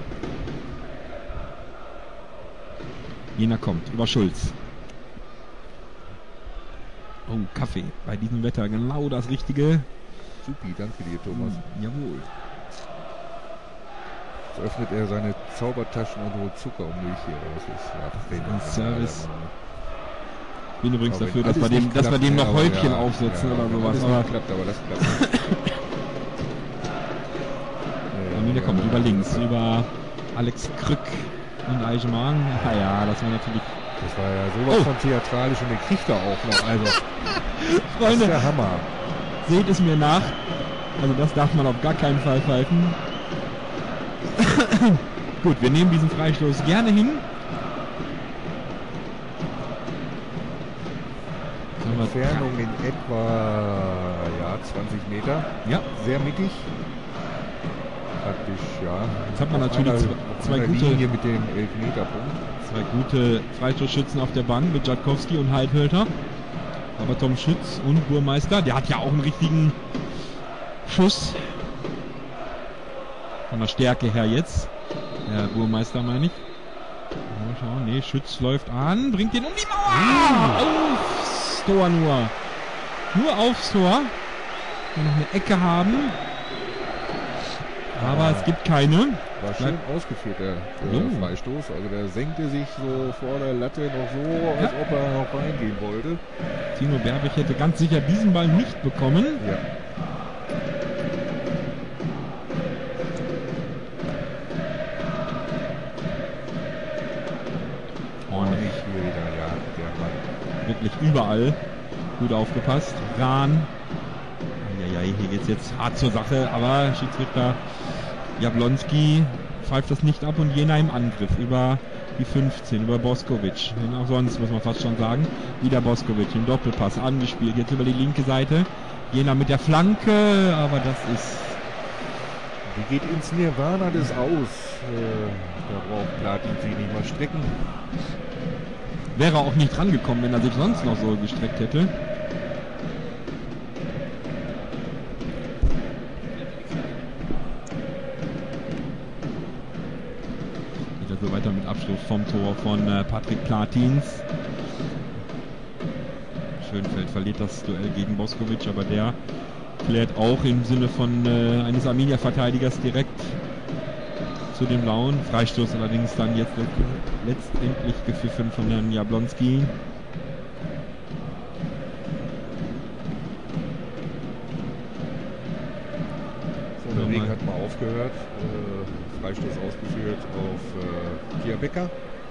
Jena kommt über Schulz. Oh, Kaffee. Bei diesem Wetter genau das Richtige. Supi, danke dir, Thomas. Hm, jawohl. Jetzt öffnet er seine Zaubertaschen und holt Zucker und Milch hier raus. Das ist ja Ein Service. Mann, ne? Ich bin übrigens Aber dafür, wenn dass wir alles dem, nicht dass wir klappt, dem ja, noch aber Häubchen ja, aufsetzen ja, oder wenn sowas. alles Aber nicht klappt, aber das klappt nicht. Arminia ja, kommt ja, über ja, links, ja. über Alex Krück und Aigemann. Ja, ja, das war natürlich... Das war ja sowas Oh. von theatralisch und den kriegt er auch noch. Also, das Freunde, ist der Hammer. seht es mir nach. Also das darf man auf gar keinen Fall pfeifen. Gut, wir nehmen diesen Freistoß gerne hin. Sagen wir- Entfernung in etwa ja, zwanzig Meter. Ja, Sehr mittig. Praktisch, ja. jetzt hat man Auf natürlich einer- zwei, auf zwei einer gute... Linie mit dem Elfmeterpunkt. Zwei gute Freistoßschützen auf der Bank mit Jatkowski und Heidhölter. Aber Tom Schütz und Burmeister, der hat ja auch einen richtigen Schuss. Von der Stärke her jetzt. Der Burmeister meine ich. Mal schauen. Nee, Schütz läuft an, bringt den um die Mauer. Uh. Aufs Tor nur. Nur aufs Tor. Wir noch eine Ecke haben. Aber ja, es gibt keine. War schön ausgeführt, der, der oh. Freistoß. Also der senkte sich so vor der Latte noch so, als ja. ob er noch reingehen wollte. Tino Berbig hätte ganz sicher diesen Ball nicht bekommen. Ja. Wirklich überall gut aufgepasst. Rahn. Ja, hier geht's jetzt hart zur Sache, aber Schiedsrichter Jablonski pfeift das nicht ab und Jena im Angriff über die fünfzehn, über Boskovic. Denn auch sonst muss man fast schon sagen, wieder Boskovic im Doppelpass angespielt, jetzt über die linke Seite. Jena mit der Flanke, aber das ist... Die geht ins Nirvana des Aus. Äh, da braucht Platin sie nicht mal strecken. Wäre auch nicht rangekommen, wenn er sich sonst noch so gestreckt hätte. Geht also weiter mit Abschluss vom Tor von äh, Patrick Platins. Schönfeld verliert das Duell gegen Boskovic, aber der klärt auch im Sinne von äh, eines Arminia-Verteidigers direkt zu dem Blauen. Freistoß allerdings dann jetzt letztendlich gepfiffen von Herrn Jablonski. So, der Regen hat mal aufgehört. Äh, Freistoß ausgeführt auf äh, Pia Becker.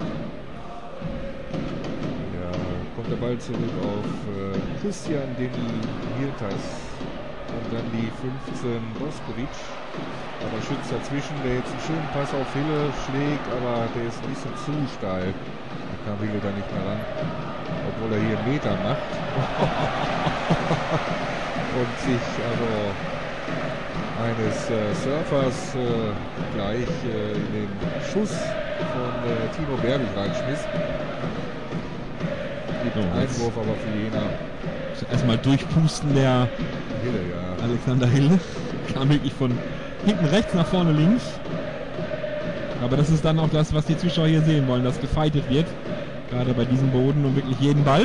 Ja, kommt der Ball zurück auf äh, Christian Demi Hiltas. Und dann die fünfzehn Boskovic. Aber Schütz dazwischen, der jetzt einen schönen Pass auf Hille schlägt, aber der ist ein bisschen zu steil. Da kam Hille da nicht mehr ran. Obwohl er hier einen Meter macht. Und sich also eines äh, Surfers äh, gleich äh, in den Schuss von äh, Tino Berbig reinschmiss. Gibt einen Einwurf aber für Jena. Erstmal durchpusten der Hille, ja. Alexander Hille. Kam wirklich von hinten rechts nach vorne links. Aber das ist dann auch das, was die Zuschauer hier sehen wollen, dass gefightet wird. Gerade bei diesem Boden um wirklich jeden Ball.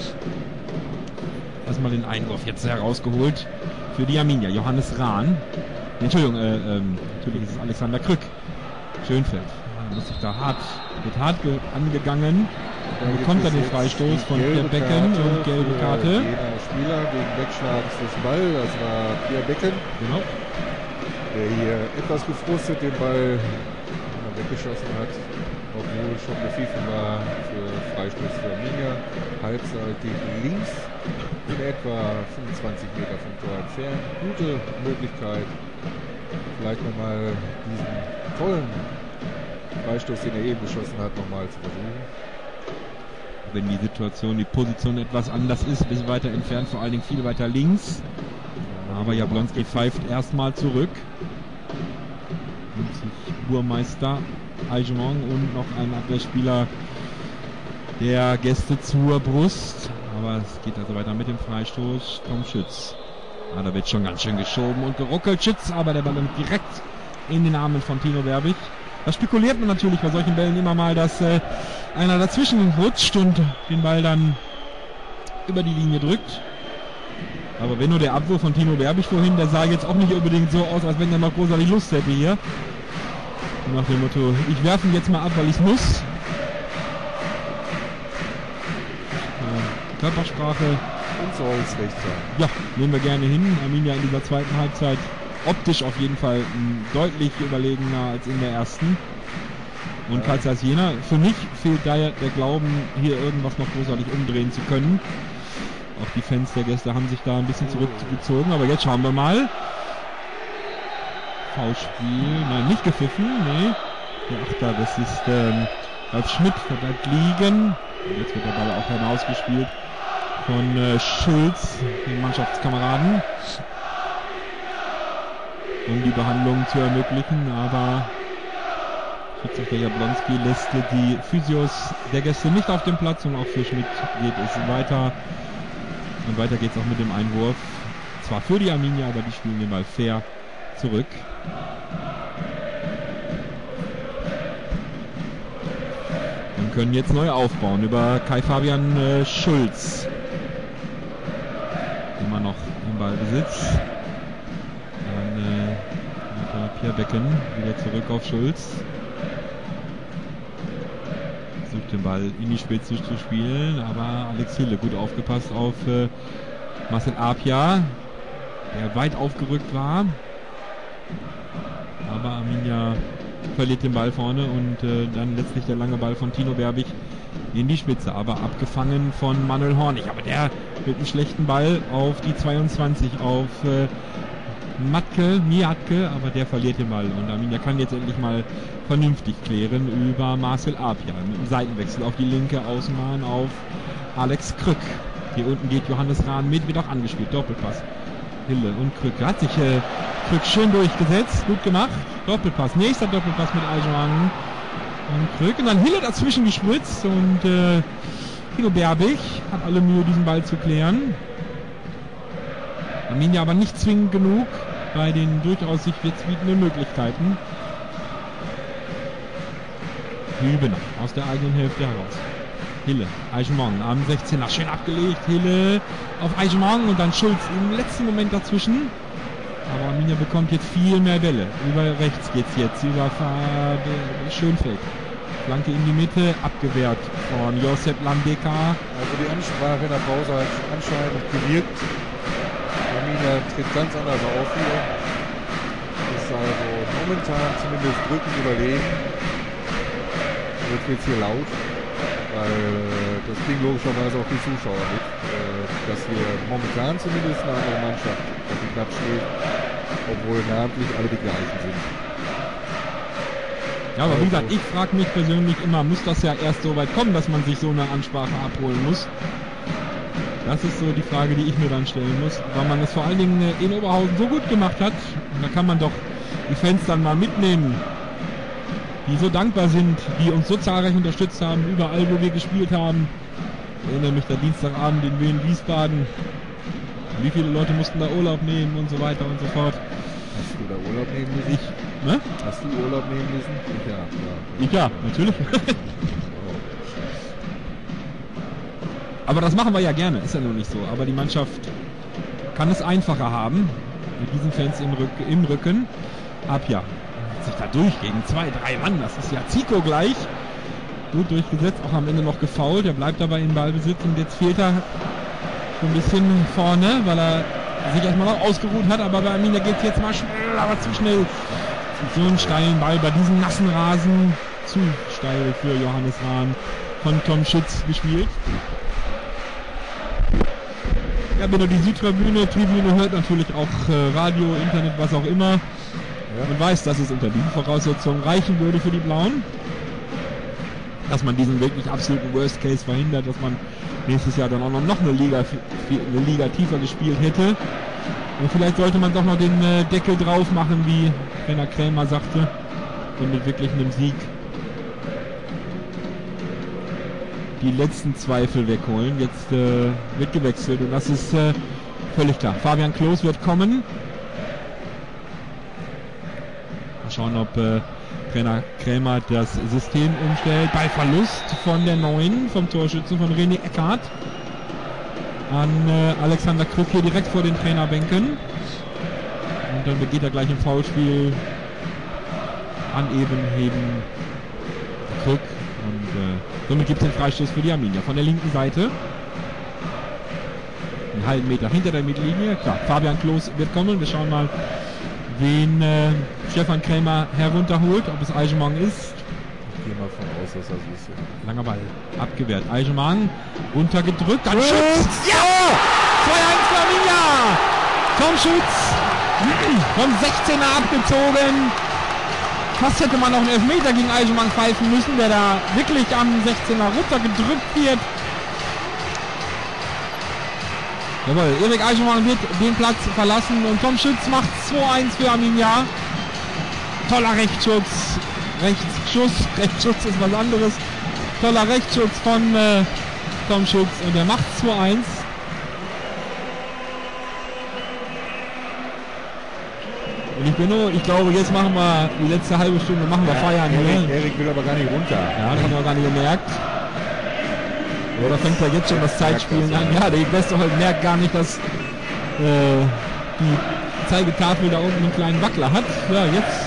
Erstmal den Einwurf jetzt herausgeholt für die Arminia. Johannes Rahn. Entschuldigung, äh, ähm, natürlich ist es Alexander Krück. Schönfeld. Man muss sich da hart, wird hart angegangen. Dann bekommt er den Freistoß von Pierre Becken und gelbe Karte. Jeder Spieler wegen Wegschlagens des Ball, das war Pierre Becken. Genau. Der hier etwas gefrustet den Ball weggeschossen hat, obwohl schon gepfiffen war für Freistoß für Arminia. Halbseitig links, in etwa fünfundzwanzig Meter vom Tor entfernt. Gute Möglichkeit, vielleicht nochmal diesen tollen Freistoß, den er eben geschossen hat, nochmal zu versuchen. Wenn die Situation, die Position etwas anders ist, bisschen weiter entfernt, vor allen Dingen viel weiter links. Aber Jablonski pfeift erstmal zurück. Und sich Burmeister, Algemont und noch ein Abwehrspieler der Gäste zur Brust. Aber es geht also weiter mit dem Freistoß. Tom Schütz. Ah, da wird schon ganz schön geschoben und geruckelt. Schütz, aber der Ball direkt in den Armen von Tino Berbig. Da spekuliert man natürlich bei solchen Bällen immer mal, dass äh, einer dazwischen rutscht und den Ball dann über die Linie drückt. Aber wenn nur der Abwurf von Tino Berbig vorhin, der sah jetzt auch nicht unbedingt so aus, als wenn er noch großartig Lust hätte hier. Nach dem Motto, ich werfe ihn jetzt mal ab, weil ich es muss. Äh, Körpersprache. Und soll es recht sein. Ja, nehmen wir gerne hin. Arminia in dieser zweiten Halbzeit optisch auf jeden Fall m, deutlich überlegener als in der ersten. Und Karl Zeiss Jena, für mich fehlt da ja der Glauben, hier irgendwas noch großartig umdrehen zu können. Auch die Fans der Gäste haben sich da ein bisschen zurückgezogen, aber jetzt schauen wir mal. Foulspiel, nein, nicht gepfiffen, nee. Der Achter, das ist ähm, Ralf Schmidt, der bleibt liegen. Und jetzt wird der Ball auch hinausgespielt von äh, Schulz, den Mannschaftskameraden, um die Behandlung zu ermöglichen, aber Schiedsrichter Jablonski lässt die Physios der Gäste nicht auf dem Platz und auch für Schmidt geht es weiter. Und weiter geht es auch mit dem Einwurf. Zwar für die Arminia, aber die spielen den Ball fair zurück. Und können jetzt neu aufbauen über Kai Fabian äh, Schulz. Immer noch im Ballbesitz. Dann äh, Pierre Becken wieder zurück auf Schulz. Sucht den Ball in die Spitze zu spielen, aber Alex Hille gut aufgepasst auf äh, Marcel Apia, der weit aufgerückt war. Aber Arminia verliert den Ball vorne und äh, dann letztlich der lange Ball von Tino Berbig in die Spitze, aber abgefangen von Manuel Hornig. Aber der mit einem schlechten Ball auf die zweiundzwanzig, auf äh, Matke, Miatke, aber der verliert den Ball. Und Arminia kann jetzt endlich mal vernünftig klären über Marcel Apia. Mit einem Seitenwechsel auf die linke Außenbahn auf Alex Krück. Hier unten geht Johannes Rahn mit, wird auch angespielt. Doppelpass. Hille und Krück. Da hat sich äh, Krück schön durchgesetzt. Gut gemacht. Doppelpass. Nächster Doppelpass mit Aljouan und Krück. Und dann Hille dazwischen gespritzt. Und äh, Tino Berbig hat alle Mühe, diesen Ball zu klären. Arminia aber nicht zwingend genug bei den durchaus sich jetzt bietenden Möglichkeiten. Hübner aus der eigenen Hälfte heraus. Hille, Eichemong am sechzehner, schön abgelegt. Hille auf Eichemong und dann Schulz im letzten Moment dazwischen. Aber Arminia bekommt jetzt viel mehr Bälle. Über rechts geht's jetzt, über Schönfeld. Flanke in die Mitte, abgewehrt von Josep Landeka. Also die Ansprache in der Pause hat anscheinend gewirkt. Arminia tritt ganz anders auf hier. Ist also momentan zumindest drückend überlegen. Jetzt wird es hier laut, weil das ging logischerweise auch die Zuschauer mit, dass hier momentan zumindest eine andere Mannschaft auf dem Platz steht, obwohl namentlich alle die gleichen sind. Ja, aber wie gesagt, ich frage mich persönlich immer, muss das ja erst so weit kommen, dass man sich so eine Ansprache abholen muss? Das ist so die Frage, die ich mir dann stellen muss, weil man es vor allen Dingen in Oberhausen so gut gemacht hat. Und da kann man doch die Fans dann mal mitnehmen, die so dankbar sind, die uns so zahlreich unterstützt haben, überall, wo wir gespielt haben. Ich erinnere mich der Dienstagabend in Wien-Wiesbaden. Wie viele Leute mussten da Urlaub nehmen und so weiter und so fort. Hast du da Urlaub nehmen müssen? Ich, ne? Hast du Urlaub nehmen müssen? Ich ja. ja. Ich ja, natürlich. Aber das machen wir ja gerne, ist ja nur nicht so. Aber die Mannschaft kann es einfacher haben, mit diesen Fans im, Rück, im Rücken. Apia sich da durch gegen zwei, drei Mann, das ist ja Zico gleich. Gut durchgesetzt, auch am Ende noch gefoult, er bleibt dabei im Ballbesitz und jetzt fehlt er so ein bisschen vorne, weil er sich erstmal noch ausgeruht hat, aber bei Arminia geht es jetzt mal schnell, aber zu schnell. So einen steilen Ball bei diesem nassen Rasen, zu steil für Johannes Rahn, von Tom Schütz gespielt. Ja, wenn er die Südtribüne, Tribüne hört, natürlich auch äh, Radio, Internet, was auch immer. Ja. Man weiß, dass es unter diesen Voraussetzungen reichen würde für die Blauen. Dass man diesen wirklich absoluten Worst Case verhindert, dass man nächstes Jahr dann auch noch eine Liga, eine Liga tiefer gespielt hätte. Und vielleicht sollte man doch noch den äh, Deckel drauf machen, wie Trainer Krämer sagte. Und mit wirklich einem Sieg die letzten Zweifel wegholen. Jetzt äh, wird gewechselt und das ist äh, völlig klar. Fabian Klos wird kommen. Mal schauen, ob äh, Trainer Krämer das System umstellt. Bei Verlust von der neuen, vom Torschützen von René Eckhardt an äh, Alexander Krück hier direkt vor den Trainerbänken. Und dann begeht er gleich im Foulspiel an eben Heben Krück. Und äh, somit gibt es den Freistoß für die Arminia von der linken Seite. Einen halben Meter hinter der Mittellinie. Klar, Fabian Klos wird kommen. Wir schauen mal, wen äh, Stefan Krämer herunterholt, ob es Eichemong ist. Ich gehe mal von aus, dass das ist. Ja. Langer Ball, abgewehrt. Eichemong untergedrückt, dann Schütz! Ja! zwei eins für Arminia! Tom Schütz vom sechzehner abgezogen. Fast hätte man noch einen Elfmeter gegen Eichemong pfeifen müssen, der da wirklich am sechzehner runtergedrückt wird. Jawohl, Erik Eichemong wird den Platz verlassen und Tom Schütz macht zwei eins für Arminia. Toller Rechtsschutz. Rechtsschuss. Rechtsschutz ist was anderes. Toller Rechtsschutz von äh, Tom Schütz und er macht zwei eins. Und ich bin nur, ich glaube, jetzt machen wir die letzte halbe Stunde, machen wir Ja, Feiern. Erik, Ne? Erik will aber gar nicht runter. Ja, das haben wir gar nicht gemerkt. Oder fängt ja jetzt schon das Zeitspielen an? Ja, der Westerhold merkt gar nicht, dass äh, die Zeigetafel da unten einen kleinen Wackler hat. Ja, jetzt.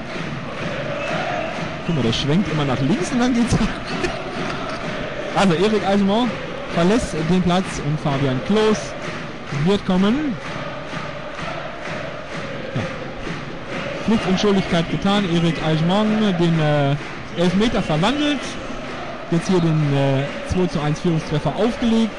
Guck mal, der schwenkt immer nach links und dann geht's. Also Erik Eisenmauer verlässt den Platz und Fabian Klos wird kommen. Ja. Pflicht und Schuldigkeit getan. Erik Eisenmauer den äh, Elfmeter verwandelt. Jetzt hier den äh, zwei zu eins Führungstreffer aufgelegt.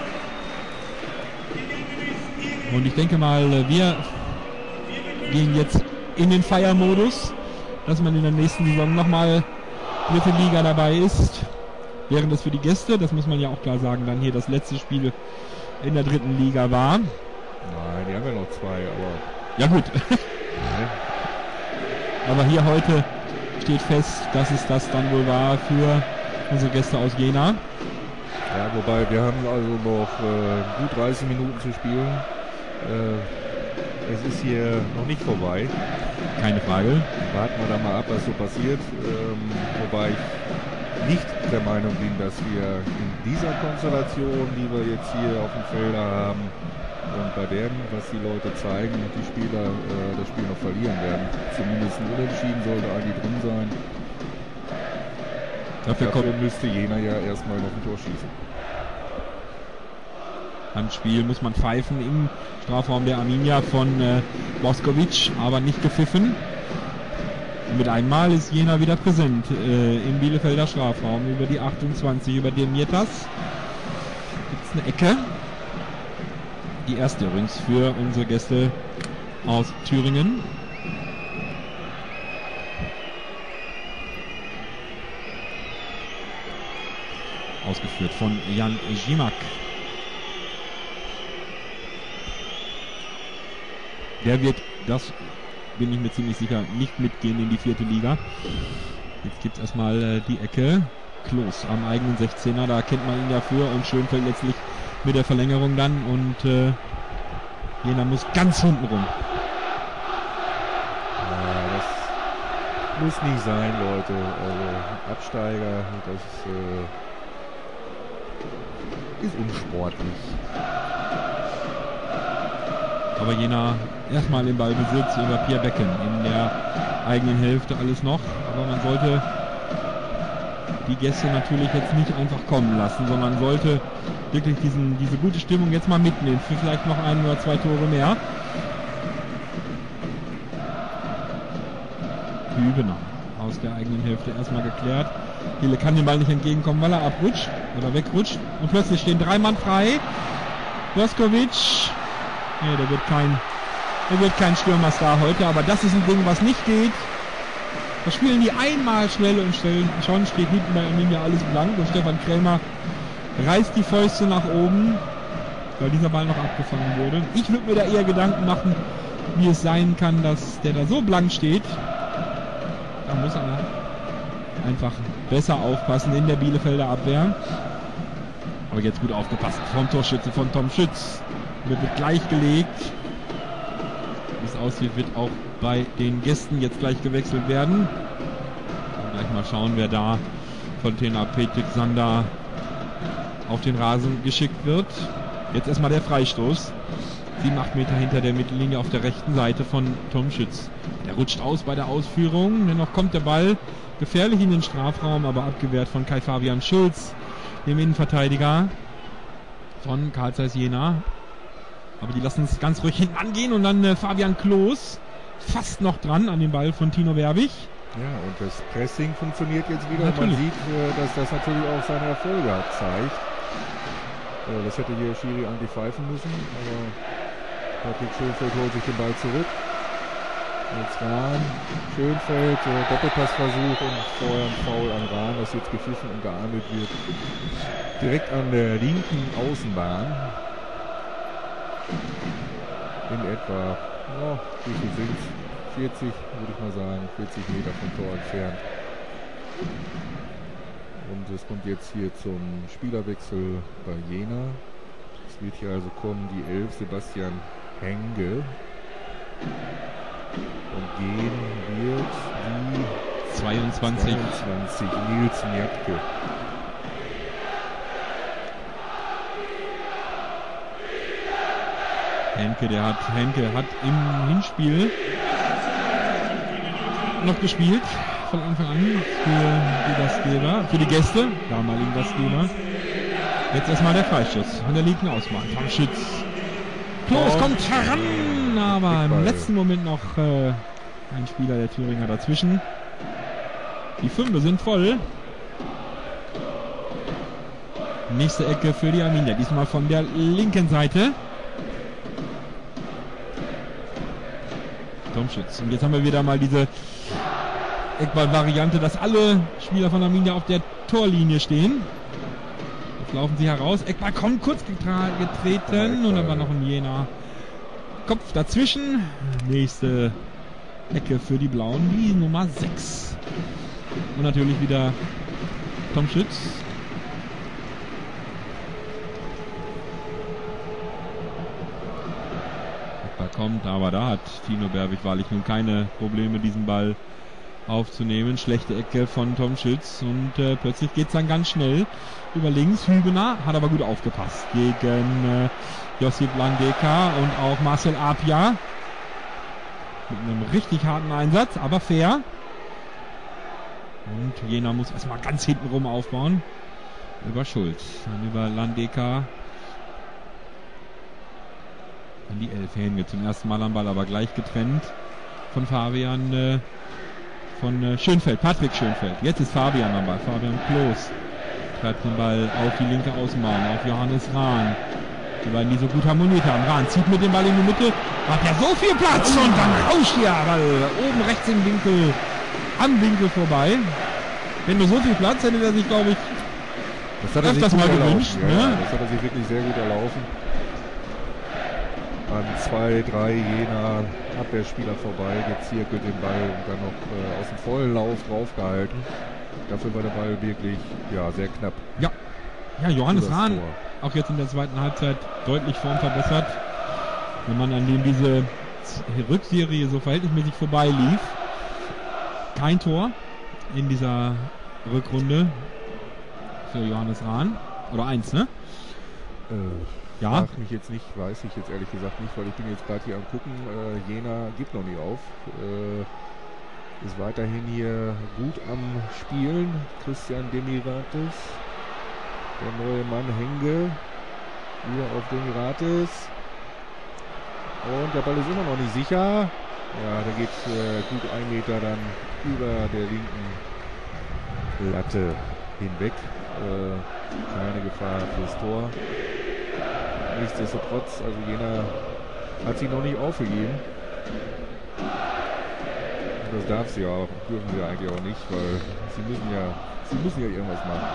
Und ich denke mal, wir gehen jetzt in den Feiermodus, dass man in der nächsten Saison nochmal dritte Liga dabei ist. Während das für die Gäste, das muss man ja auch klar sagen, dann hier das letzte Spiel in der dritten Liga war. Nein, die haben ja noch zwei, aber... Ja gut. Nein. Aber hier heute steht fest, dass es das dann wohl war für unsere Gäste aus Jena. Ja, wobei wir haben also noch äh, gut dreißig Minuten zu spielen. Äh, es ist hier noch nicht vorbei. Keine Frage. Warten wir da mal ab, was so passiert. Ähm, wobei ich nicht der Meinung bin, dass wir in dieser Konstellation, die wir jetzt hier auf dem Felder haben, und bei dem, was die Leute zeigen und die Spieler äh, das Spiel noch verlieren werden. Zumindest ein Unentschieden sollte eigentlich drin sein. Dafür, Dafür müsste Jena ja erstmal noch ein Tor schießen. Handspiel muss man pfeifen im Strafraum der Arminia von äh, Boskovic, aber nicht gepfiffen. Und mit einmal ist Jena wieder präsent äh, im Bielefelder Strafraum über die achtundzwanzig, über den Mietas. Gibt es eine Ecke. Die erste übrigens für unsere Gäste aus Thüringen. Ausgeführt von Jan Zimak. Der wird, das bin ich mir ziemlich sicher, nicht mitgehen in die vierte Liga. Jetzt gibt es erstmal äh, die Ecke. Klos am eigenen sechzehner, da kennt man ihn ja für und Schönfeld letztlich mit der Verlängerung dann und äh, Jena muss ganz hinten rum. Ja, das muss nicht sein, Leute. Also Absteiger, das äh, ist unsportlich. Aber Jena erstmal im Ballbesitz über Pierre Becken in der eigenen Hälfte alles noch. Aber man sollte die Gäste natürlich jetzt nicht einfach kommen lassen, sondern sollte wirklich diesen, diese gute Stimmung jetzt mal mitnehmen für vielleicht noch ein oder zwei Tore mehr. Hübener aus der eigenen Hälfte erstmal geklärt. Hiele kann dem Ball nicht entgegenkommen, weil er abrutscht oder wegrutscht. Und plötzlich stehen drei Mann frei. Boskovic. Nee, der wird kein, der wird kein Stürmerstar heute, aber das ist ein Ding, was nicht geht. Da spielen die einmal schnell und stellen, schon steht hinten bei Arminia alles blank und Stefan Krämer reißt die Fäuste nach oben, weil dieser Ball noch abgefangen wurde. Ich würde mir da eher Gedanken machen, wie es sein kann, dass der da so blank steht. Da muss er einfach besser aufpassen in der Bielefelder Abwehr. Aber jetzt gut aufgepasst vom Torschütze von Tom Schütz. Wird gleichgelegt. Wie es aussieht, wird auch bei den Gästen jetzt gleich gewechselt werden. Und gleich mal schauen, wer da von Tena Petik Sander auf den Rasen geschickt wird. Jetzt erstmal der Freistoß. sieben, acht Meter hinter der Mittellinie auf der rechten Seite von Tom Schütz. Der rutscht aus bei der Ausführung. Dennoch kommt der Ball gefährlich in den Strafraum, aber abgewehrt von Kai Fabian Schulz, dem Innenverteidiger von Carl Zeiss Jena. Aber die lassen es ganz ruhig hinten angehen und dann äh, Fabian Klos fast noch dran an den Ball von Tino Werbig. Ja, und das Pressing funktioniert jetzt wieder. Natürlich. Man sieht, äh, dass das natürlich auch seine Erfolge hat, zeigt. Äh, das hätte hier Schiri eigentlich pfeifen müssen, aber Patrick Schönfeld holt sich den Ball zurück. Jetzt Rahn, Schönfeld, äh, Doppelpassversuch und vorher ein Foul an Rahn, das jetzt gepfiffen und geahndet wird. Direkt an der linken Außenbahn. In etwa, oh, wie viel sind es? vierzig, würde ich mal sagen, vierzig Meter vom Tor entfernt. Und es kommt jetzt hier zum Spielerwechsel bei Jena. Es wird hier also kommen die elf, Sebastian Henge. Und gehen wird die zweiundzwanzig. zweiundzwanzig Nils Mjatke. Henke, der hat, Henke hat im Hinspiel noch gespielt, von Anfang an, für die Gastgeber, für die Gäste, damaligen Gastgeber. Jetzt erstmal der Freischuss und der liegt ein Ausmaß. Tomschütz. Klos kommt heran, aber im letzten Moment noch äh, ein Spieler der Thüringer dazwischen. Die Fünfe sind voll. Nächste Ecke für die Arminia, diesmal von der linken Seite. Tomschütz. Und jetzt haben wir wieder mal diese Eckball-Variante, dass alle Spieler von Arminia auf der Torlinie stehen. Jetzt laufen sie heraus. Eckball kommt kurz getreten und dann war noch ein Jena Kopf dazwischen. Nächste Ecke für die Blauen, die Nummer sechs. Und natürlich wieder Tomschütz. Eckball kommt, aber da hat Tino Berwig wahrlich nun keine Probleme, diesen Ball aufzunehmen. Schlechte Ecke von Tomschütz und äh, plötzlich geht es dann ganz schnell über links. Hübener hat aber gut aufgepasst gegen äh, Josip Landeka und auch Marcel Apia mit einem richtig harten Einsatz, aber fair. Und Jena muss erstmal ganz hinten rum aufbauen. Über Schulz, dann über Landeka. Dann die Elf Henke zum ersten Mal am Ball, aber gleich getrennt von Fabian äh, von äh, Schönfeld, Patrick Schönfeld. Jetzt ist Fabian am Ball, Fabian Klos treibt den Ball auf die linke Außenbahn, auf Johannes Rahn. Die beiden, die so gut harmoniert haben. Rahn zieht mit dem Ball in die Mitte, hat ja so viel Platz und dann rauscht der Ball oben rechts im Winkel, am Winkel vorbei. Wenn du so viel Platz, hätte er sich, glaube ich, das hat er öfters sich mal gut gewünscht. erlaufen. Ja, Ne? das hat er sich wirklich sehr gut erlaufen. An zwei, drei Jena Abwehrspieler vorbei, gezirkelt den Ball und dann noch äh, aus dem vollen Lauf draufgehalten. Dafür war der Ball wirklich ja, sehr knapp. Ja, ja Johannes Das Rahn, Tor. auch jetzt in der zweiten Halbzeit deutlich Form verbessert. Wenn man an dem diese Rückserie so verhältnismäßig vorbei lief. Kein Tor in dieser Rückrunde für Johannes Rahn. Oder eins, ne? Äh, Ja. Frag mich jetzt nicht, weiß ich jetzt ehrlich gesagt nicht, weil ich bin jetzt gerade hier am gucken. Äh, Jena gibt noch nicht auf. Äh, ist weiterhin hier gut am Spielen. Christian Demirates. Der neue Mann Henge. Wieder auf Demirates. Und der Ball ist immer noch nicht sicher. Ja, der geht äh, gut ein Meter dann über der linken Latte hinweg. Äh, keine Gefahr fürs Tor. Nichtsdestotrotz, also Jena hat sie noch nicht aufgegeben. Und das darf sie auch, dürfen sie eigentlich auch nicht, weil sie müssen ja, sie müssen ja irgendwas machen.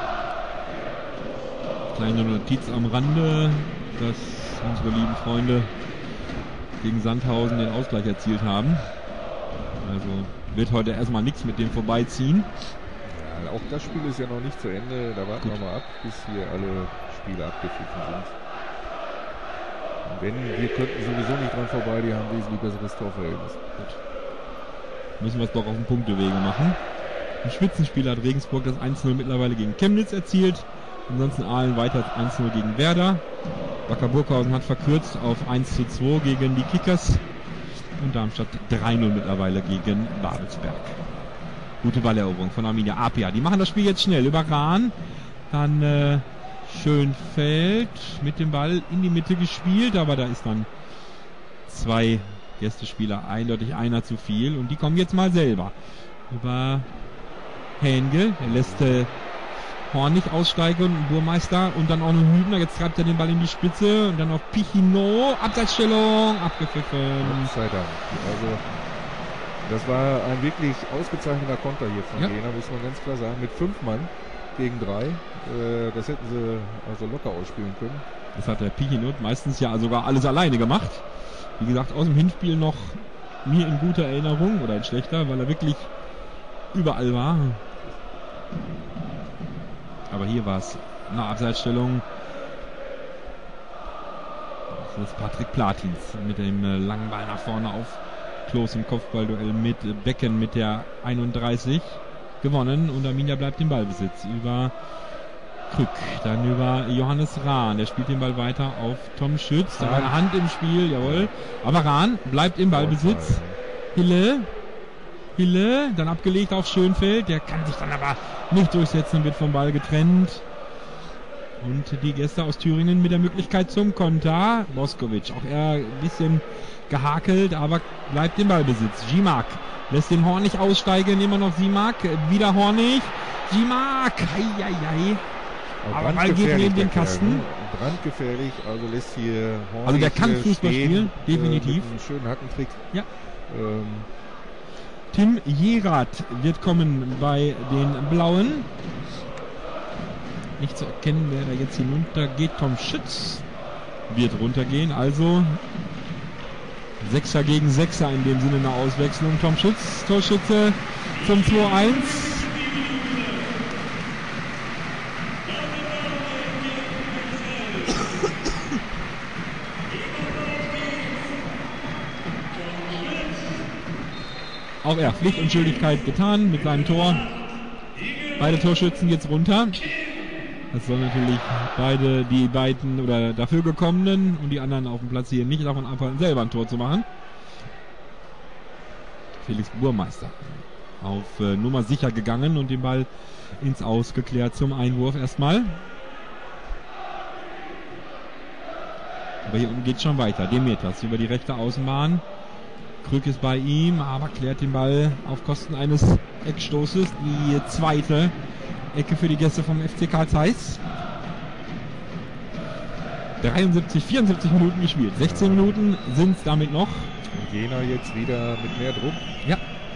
Kleine Notiz am Rande, dass unsere lieben Freunde gegen Sandhausen den Ausgleich erzielt haben. Also wird heute erstmal nichts mit dem vorbeiziehen. Ja, auch das Spiel ist ja noch nicht zu Ende. Da warten wir mal ab, bis hier alle Spiele abgepfiffen sind. Und wenn, wir könnten sowieso nicht dran vorbei, die haben wesentlich besseres Torverhältnis. Gut. Müssen wir es doch auf den Punktewege machen. Im Spitzenspiel hat Regensburg das eins null mittlerweile gegen Chemnitz erzielt. Ansonsten Aalen weiter eins null gegen Werder. Wacker Burghausen hat verkürzt auf eins zu zwei gegen die Kickers. Und Darmstadt drei null mittlerweile gegen Babelsberg. Gute Balleroberung von Arminia. Apia, die machen das Spiel jetzt schnell über Rahn. Dann äh, Schönfeld mit dem Ball in die Mitte gespielt, aber da ist dann zwei Gästespieler eindeutig einer zu viel und die kommen jetzt mal selber über Henke. Er lässt äh, Horn nicht aussteigen und Burmeister und dann auch noch Hübner. Jetzt treibt er den Ball in die Spitze und dann auf Pichino. Abseitsstellung, abgepfiffen. Gott sei Dank. Also das war ein wirklich ausgezeichneter Konter hier von Ja. Jena, muss man ganz klar sagen. Mit fünf Mann gegen drei. Äh, das hätten sie also locker ausspielen können. Das hat der Pichinot meistens ja sogar alles alleine gemacht. Wie gesagt, aus dem Hinspiel noch mir in guter Erinnerung oder in schlechter, weil er wirklich überall war. Aber hier war es eine Abseitsstellung. Das ist Patrick Platins mit dem äh, langen Ball nach vorne auf Klos im Kopfballduell mit Becken mit der einunddreißig gewonnen und Arminia bleibt im Ballbesitz über Krück, dann über Johannes Rahn, der spielt den Ball weiter auf Tom Schütz, da war eine Hand im Spiel, jawohl, aber Rahn bleibt im Ballbesitz. Hille, Hille, dann abgelegt auf Schönfeld, der kann sich dann aber nicht durchsetzen, wird vom Ball getrennt. Und die Gäste aus Thüringen mit der Möglichkeit zum Konter. Boskovic, auch er ein bisschen gehakelt, aber bleibt im Ballbesitz. Gimak lässt den Hornig aussteigen, immer noch Simak, wieder Hornig. Gimak, eieiei. Aber Ball geht neben den Kasten. Brandgefährlich, also lässt hier Hornig Also der kann Fußball spielen, definitiv. Äh, mit einem schönen Hackentrick. Ja. Ähm. Tim Jerath wird kommen bei den Blauen. Nicht zu erkennen, wer da jetzt hinunter geht. Tom Schütz wird runtergehen. Also Sechser gegen Sechser in dem Sinne eine Auswechslung. Tom Schütz, Torschütze zum zwei eins. Auch er, Pflichtentschuldigkeit getan mit seinem Tor. Beide Torschützen jetzt runter. Das soll natürlich beide, die beiden oder dafür gekommenen und die anderen auf dem Platz hier nicht davon abhalten, selber ein Tor zu machen. Felix Burmeister auf äh, Nummer sicher gegangen und den Ball ins Aus geklärt zum Einwurf erstmal. Aber hier unten geht schon weiter. Demeters über die rechte Außenbahn. Krück ist bei ihm, aber klärt den Ball auf Kosten eines Eckstoßes. Die zweite Ecke für die Gäste vom F C Karl Zeiss. dreiundsiebzig, vierundsiebzig Minuten gespielt. sechzehn Minuten sind es damit noch. Jena jetzt wieder mit mehr Druck. Ja.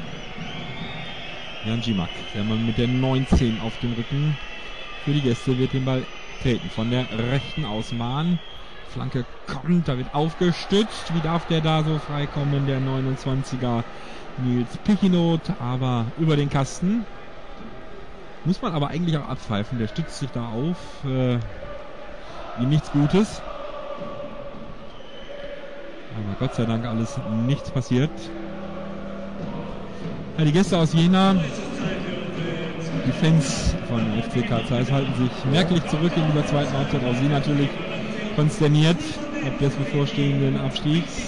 Jan Gimak, der Mann mit der neunzehn auf dem Rücken. Für die Gäste wird den Ball treten von der rechten Außenbahn. Flanke kommt, da wird aufgestützt. Wie darf der da so freikommen? Der neunundzwanziger Nils Pichinot, aber über den Kasten. Muss man aber eigentlich auch abpfeifen. Der stützt sich da auf äh, wie nichts Gutes. Aber Gott sei Dank alles nichts passiert. Ja, die Gäste aus Jena, die Fans von F C Karl Zeiss halten sich merklich zurück in dieser zweiten Halbzeit. Auch sie natürlich konsterniert ob des bevorstehenden Abstiegs.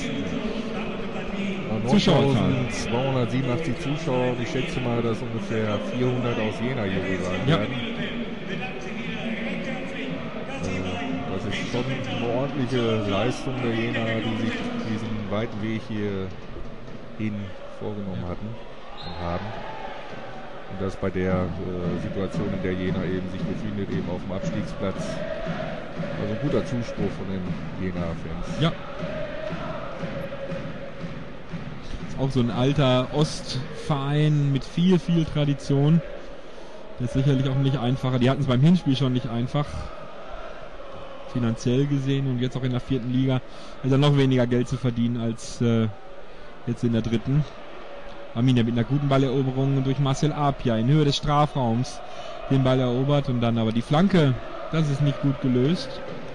Zuschauer. zweihundertsiebenundachtzig Zuschauer und ich schätze mal, dass ungefähr vierhundert aus Jena hier sein ja. werden. Das ist schon eine ordentliche Leistung der Jena, die sich diesen weiten Weg hier hin vorgenommen hatten und haben. Und das bei der äh, Situation, in der Jena eben sich befindet, eben auf dem Abstiegsplatz. Also guter Zuspruch von den Jena-Fans. Ja. Ist auch so ein alter Ostverein mit viel, viel Tradition. Das ist sicherlich auch nicht einfacher. Die hatten es beim Hinspiel schon nicht einfach. Finanziell gesehen und jetzt auch in der vierten Liga ist er noch weniger Geld zu verdienen als äh, jetzt in der dritten. Arminia mit einer guten Balleroberung durch Marcel Apia in Höhe des Strafraums den Ball erobert und dann aber die Flanke, das ist nicht gut gelöst.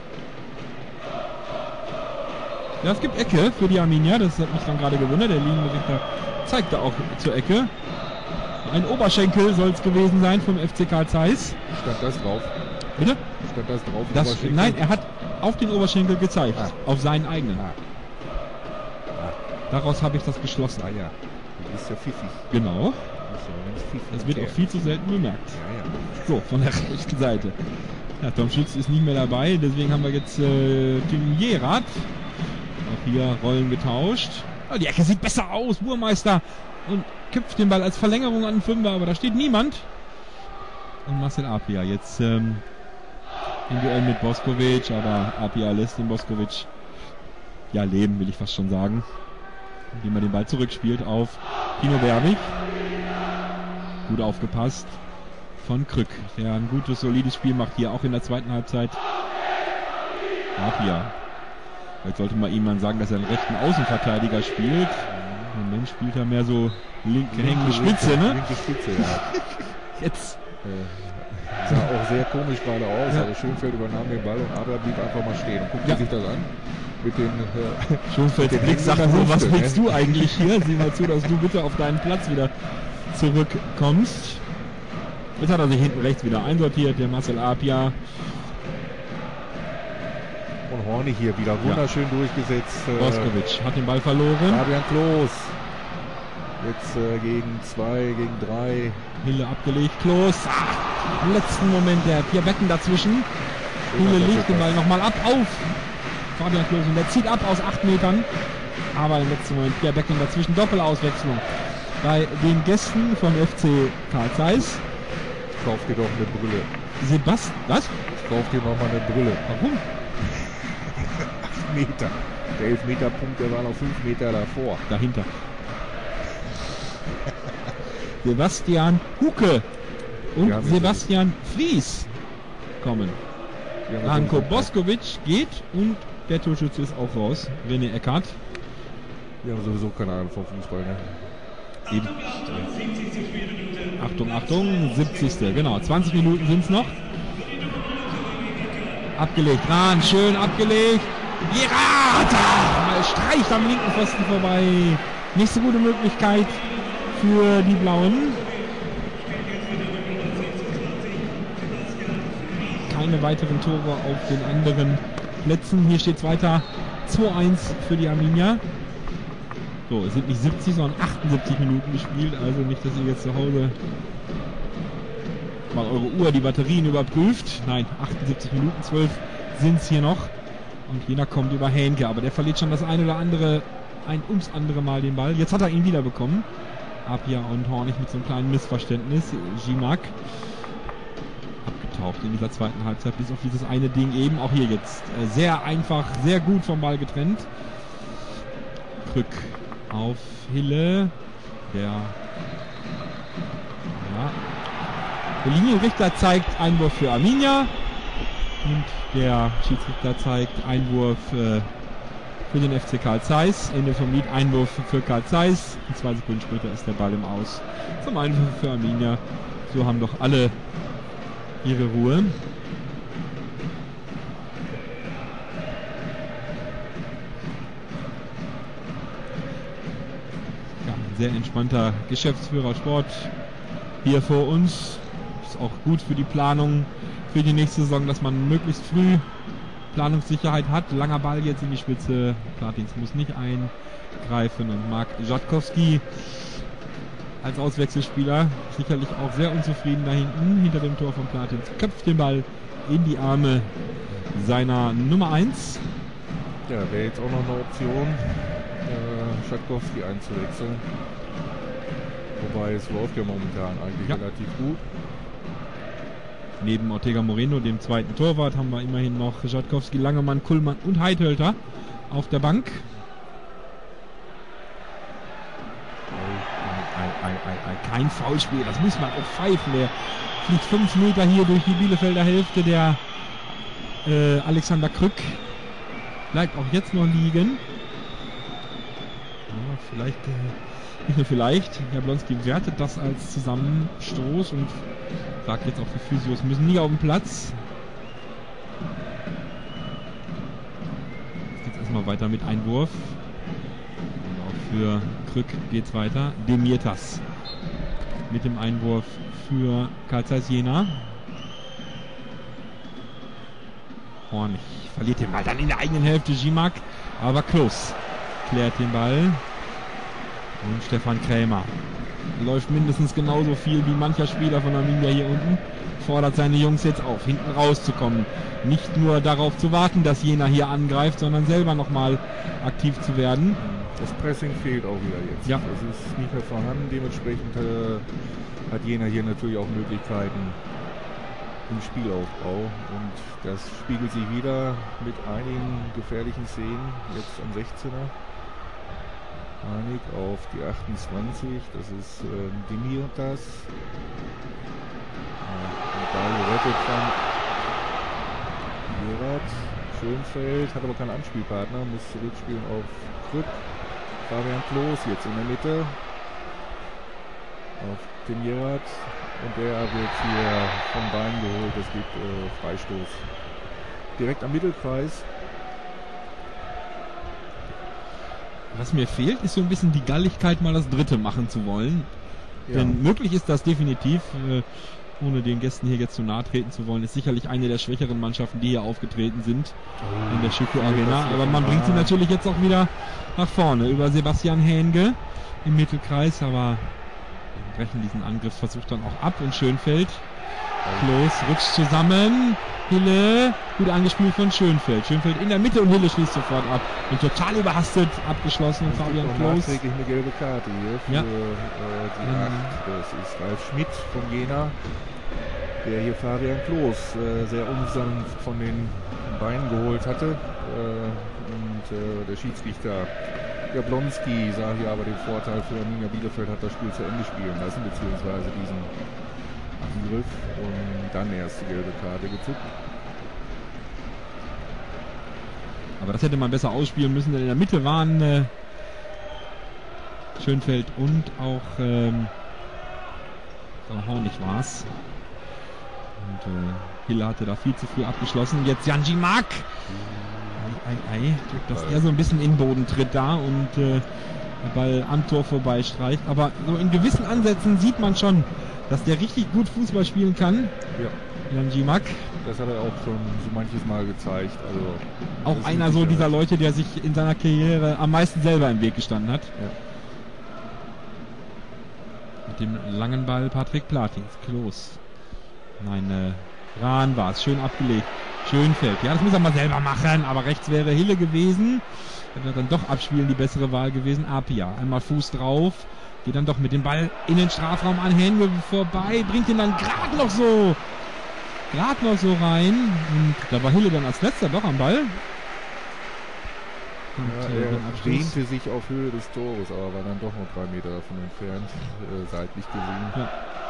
Ja, es gibt Ecke für die Arminia, das hat mich dann gerade gewundert. Der Linienrichter zeigte auch zur Ecke. Ein Oberschenkel soll es gewesen sein vom F C Karl Zeiss. Stand das drauf? Bitte? Stand das drauf? Das, nein, er hat auf den Oberschenkel gezeigt, ah. auf seinen eigenen. Ah. Ah. Daraus habe ich das geschlossen. Ah ja, das ist ja pfiffig. Genau. Das, ist ja das wird auch viel zu selten bemerkt. Ja, ja. So, von der rechten Seite. Ja, Tom Schütz ist nicht mehr dabei, deswegen haben wir jetzt äh, Tim Jerath. Auch hier Rollen getauscht. Oh, die Ecke sieht besser aus, Burmeister. Und köpft den Ball als Verlängerung an den Fünfer, aber da steht niemand. Und Marcel Apia jetzt ähm, im Duell mit Boskovic, aber Apia lässt den Boskovic ja leben, will ich fast schon sagen. Indem er den Ball zurückspielt auf Pino Berbig. Gut aufgepasst von Krück, der ein gutes, solides Spiel macht hier auch in der zweiten Halbzeit. Apia. Jetzt sollte man ihm mal sagen, dass er einen rechten Außenverteidiger spielt. Im Moment spielt er mehr so linke hängende Spitze, ne? Linke Spitze, ja. Jetzt. Äh, sah auch sehr komisch gerade aus. Ja. Also Schönfeld übernahm den Ball und Adler blieb einfach mal stehen. Und guckte ja. sich das an. mit den äh, Schonfelds Blick sagt so, was willst du eigentlich hier? Sieh mal zu, dass du bitte auf deinen Platz wieder zurückkommst. Jetzt hat er sich hinten rechts wieder einsortiert, der Marcel Apia. Und Hornig hier wieder wunderschön ja. durchgesetzt. Boskovic hat den Ball verloren. Fabian Klos. Jetzt äh, gegen zwei, gegen drei. Hille abgelegt, Klos. Ah, im letzten Moment der Pierre Becken dazwischen. Hille legt den Ball nochmal ab auf Fabian Klos und der zieht ab aus acht Metern. Aber im letzten Moment Pierre Becken dazwischen. Doppelauswechslung bei den Gästen vom F C Carl Zeiss. Ich kauf dir doch eine Brille. Sebastian, was? Ich kauf dir nochmal eine Brille. Warum? acht Meter. Der Elfmeterpunkt, der war noch fünf Meter davor. Dahinter. Sebastian Huke und Sebastian Fries kommen. Ranko Boskovic geht und der Torschütze ist auch raus. René Eckhardt. Wir haben sowieso keine Ahnung vom Fußball, ne? Eben. Achtung, Achtung, siebzigste Genau, zwanzig Minuten sind es noch. Abgelegt, Rahn, schön abgelegt. Girata! Streicht am linken Pfosten vorbei. Nicht so gute Möglichkeit für die Blauen. Keine weiteren Tore auf den anderen Plätzen. Hier steht es weiter zwei eins für die Arminia. So, es sind nicht siebzig, sondern achtundsiebzig Minuten gespielt. Also nicht, dass ihr jetzt zu Hause mal eure Uhr die Batterien überprüft. Nein, achtundsiebzig Minuten, zwölf sind es hier noch. Und Jena kommt über Hähnke, aber der verliert schon das eine oder andere, ein ums andere Mal den Ball. Jetzt hat er ihn wieder bekommen. Apia und Hornig mit so einem kleinen Missverständnis. Gimac abgetaucht in dieser zweiten Halbzeit, bis auf dieses eine Ding eben. Auch hier jetzt äh, sehr einfach, sehr gut vom Ball getrennt. Krück auf Hille. Der, ja, der Linienrichter zeigt Einwurf für Arminia. Und der Schiedsrichter zeigt Einwurf äh, für den F C Carl Zeiss. Ende vom Lied, Einwurf für Carl Zeiss. Und zwei Sekunden später ist der Ball im Aus. Zum Einwurf für Arminia. So haben doch alle ihre Ruhe. Ja, ein sehr entspannter Geschäftsführersport hier vor uns. Ist auch gut für die Planung für die nächste Saison, dass man möglichst früh Planungssicherheit hat. Langer Ball jetzt in die Spitze. Platins muss nicht eingreifen und Marc Jatkowski als Auswechselspieler sicherlich auch sehr unzufrieden da hinten hinter dem Tor von Platins. Köpft den Ball in die Arme seiner Nummer eins. Ja, wäre jetzt auch noch eine Option, äh, Jatkowski einzuwechseln. Wobei es läuft ja momentan eigentlich ja. relativ gut. Neben Ortega Moreno, dem zweiten Torwart, haben wir immerhin noch Jatkowski, Langemann, Kullmann und Heidhölter auf der Bank. Ei, ei, ei, ei, kein Foulspiel, das muss man auch pfeifen. Der fliegt fünf Meter hier durch die Bielefelder Hälfte. Der äh, Alexander Krück bleibt auch jetzt noch liegen. Ja, vielleicht, äh, nicht nur vielleicht, Jablonski wertet das als Zusammenstoß und sagt jetzt auch, die Physios müssen nie auf den Platz. Jetzt geht es erstmal weiter mit Einwurf. Und auch für Krück geht es weiter. Demirtas mit dem Einwurf für Carl Zeiss Jena. Hornig verliert den Ball dann in der eigenen Hälfte. Gimac, aber Klos klärt den Ball. Und Stefan Krämer läuft mindestens genauso viel wie mancher Spieler von Arminia hier unten. Fordert seine Jungs jetzt auf, hinten rauszukommen. Nicht nur darauf zu warten, dass Jena hier angreift, sondern selber nochmal aktiv zu werden. Das Pressing fehlt auch wieder jetzt. Ja. Das ist nicht mehr vorhanden. Dementsprechend äh, hat Jena hier natürlich auch Möglichkeiten im Spielaufbau. Und das spiegelt sich wieder mit einigen gefährlichen Szenen. Jetzt am sechzehner. Einig auf die achtundzwanzig, das ist äh, Demirtas. Ja, der Ball gerettet von Gerard. Schönfeld, hat aber keinen Anspielpartner, muss zurückspielen auf Krück. Fabian Klos jetzt in der Mitte. Auf Demirtas. Und der wird hier vom Bein geholt, es gibt äh, Freistoß. Direkt am Mittelkreis. Was mir fehlt, ist so ein bisschen die Galligkeit, mal das Dritte machen zu wollen. Ja. Denn möglich ist das definitiv, äh, ohne den Gästen hier jetzt zu nahe treten zu wollen, ist sicherlich eine der schwächeren Mannschaften, die hier aufgetreten sind oh, in der Schüco Arena. Aber man bringt sie natürlich jetzt auch wieder nach vorne über Sebastian Hähnge im Mittelkreis, aber wir brechen diesen Angriffsversuch dann auch ab und Schönfeld. Klos rutscht zusammen. Hille, gut angespielt von Schönfeld. Schönfeld in der Mitte und Hille schließt sofort ab. Und total überhastet abgeschlossen von Fabian Klos. Nachträglich eine gelbe Karte hier für ja. äh, die mhm. acht. Das ist Ralf Schmidt von Jena, der hier Fabian Klos äh, sehr unsanft von den Beinen geholt hatte. Äh, und äh, der Schiedsrichter Jablonski sah hier aber den Vorteil für Arminia Bielefeld, hat das Spiel zu Ende spielen lassen, beziehungsweise diesen Angriff und dann erst die gelbe Karte gezuckt. Aber das hätte man besser ausspielen müssen, denn in der Mitte waren äh, Schönfeld und auch ähm, Hornig war es. Und äh, Hille hatte da viel zu früh abgeschlossen. Jetzt Janji Mark. Ei, ei, ei. Dass er so ein bisschen in den Boden tritt da und äh, der Ball am Tor vorbeistreicht. Aber so in gewissen Ansätzen sieht man schon, dass der richtig gut Fußball spielen kann. Ja. Janji Mark. Das hat er auch schon so manches Mal gezeigt. Also auch einer so dieser Leute, der sich in seiner Karriere am meisten selber im Weg gestanden hat. Ja. Mit dem langen Ball Patrick Platins. Klos. Nein, äh, Rahn war es. Schön abgelegt. Schönfeld. Ja, das muss er mal selber machen. Aber rechts wäre Hille gewesen. Er wäre dann doch abspielen die bessere Wahl gewesen. Apia. Einmal Fuß drauf. Geht dann doch mit dem Ball in den Strafraum an Hähnle vorbei. Bringt ihn dann gerade noch so. Gerade noch so rein. Und da war Hille dann als letzter doch am Ball. Und, ja, äh, er dehnte sich auf Höhe des Tores, aber war dann doch noch drei Meter davon entfernt, äh, seitlich gesehen. Ja.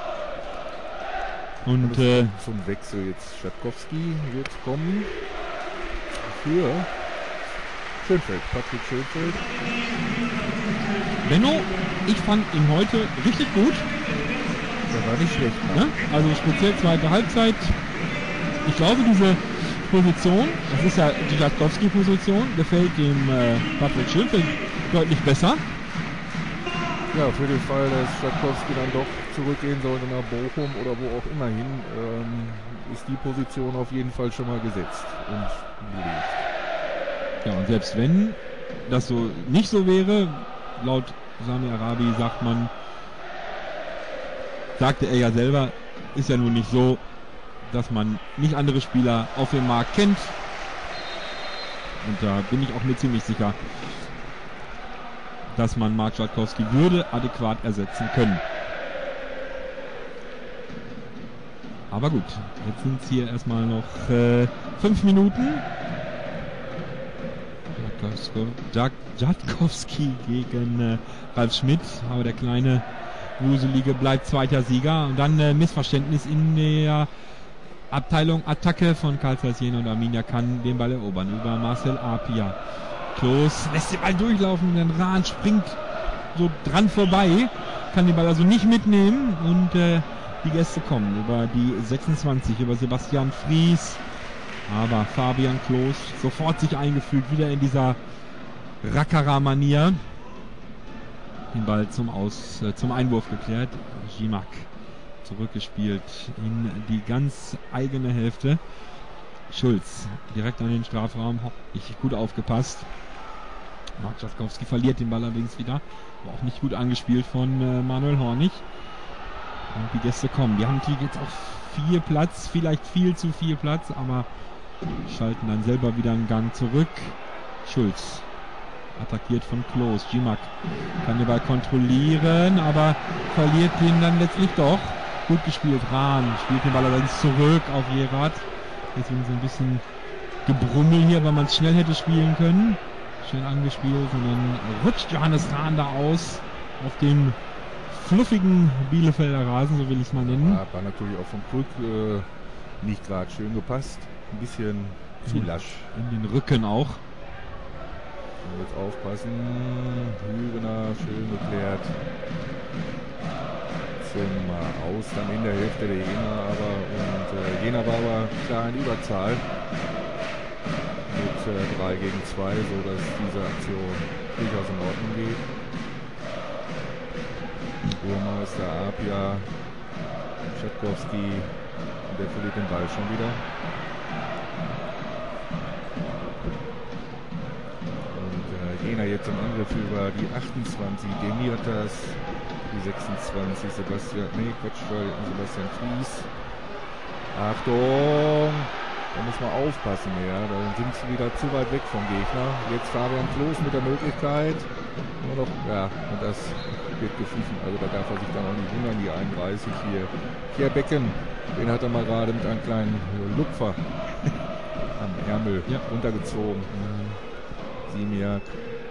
Und, Und äh, zum Wechsel jetzt Schapkowski wird kommen für Schönfeld, Patrick Schönfeld. Benno, ich fand ihn heute richtig gut. Der war nicht schlecht. Ne? Ja, also speziell zweite Halbzeit. Ich glaube, diese Position, das ist ja die Schapkowski-Position, gefällt dem äh, Patrick Schönfeld deutlich besser. Ja, für den Fall, dass Schapkowski dann doch zurückgehen sollte nach Bochum oder wo auch immer hin, ähm, ist die Position auf jeden Fall schon mal gesetzt und belegt. Ja, und selbst wenn das so nicht so wäre, laut Sami Arabi sagt man, sagte er ja selber, ist ja nun nicht so, dass man nicht andere Spieler auf dem Markt kennt. Und da bin ich auch mir ziemlich sicher, dass man Marc Schwatkowski würde adäquat ersetzen können. Aber gut, jetzt sind es hier erstmal noch äh, fünf Minuten. Jatkowski gegen äh, Ralf Schmidt, aber der kleine Wuselige bleibt zweiter Sieger. Und dann äh, Missverständnis in der Abteilung Attacke von Karl Zeiss Jena und Arminia kann den Ball erobern über Marcel Apia. Klos lässt den Ball durchlaufen, den Rahn springt so dran vorbei, kann den Ball also nicht mitnehmen und äh, die Gäste kommen über die sechsundzwanzig, über Sebastian Fries, aber Fabian Klos sofort sich eingefügt, wieder in dieser Rackerer-Manier, den Ball zum, Aus, äh, zum Einwurf geklärt. Gimak zurückgespielt in die ganz eigene Hälfte. Schulz direkt an den Strafraum, nicht gut aufgepasst. Marc Schwatkowski verliert den Ball allerdings wieder, aber auch nicht gut angespielt von äh, Manuel Hornig. Und die Gäste kommen. Die haben jetzt auch viel Platz, vielleicht viel zu viel Platz, aber schalten dann selber wieder einen Gang zurück. Schulz attackiert von Klos. Gimak kann den Ball kontrollieren, aber verliert den dann letztlich doch. Gut gespielt. Rahn spielt den Ball allerdings zurück auf Gerard. Deswegen so ein bisschen Gebrummel hier, weil man es schnell hätte spielen können. Schön angespielt und dann rutscht Johannes Rahn da aus auf den fluffigen Bielefelder Rasen, so will ich es mal nennen. Ja, war natürlich auch vom Krück äh, nicht gerade schön gepasst. Ein bisschen zu in, lasch. In den Rücken auch. Jetzt aufpassen. Hübener schön geklärt. Mal aus, dann in der Hälfte der Jena, aber und äh, Jena war aber klar in Überzahl mit äh, drei gegen zwei, sodass diese Aktion durchaus in Ordnung geht. Burmeister, Apia, Schatkowski, und der verliert den Ball schon wieder. Und äh, Jena jetzt im Angriff über die achtundzwanzig, Demirtas, die sechsundzwanzig, Sebastian, nee, Quatsch, Sebastian Fries. Achtung! Da muss man aufpassen, ja, da sind sie wieder zu weit weg vom Gegner. Jetzt Fabian Klos mit der Möglichkeit. Nur noch, ja, und das wird gepfiffen. Also da darf er sich dann auch nicht wundern, die einunddreißig hier. Pierre Becken, den hat er mal gerade mit einem kleinen Lupfer am Ärmel ja. runtergezogen. Simiak.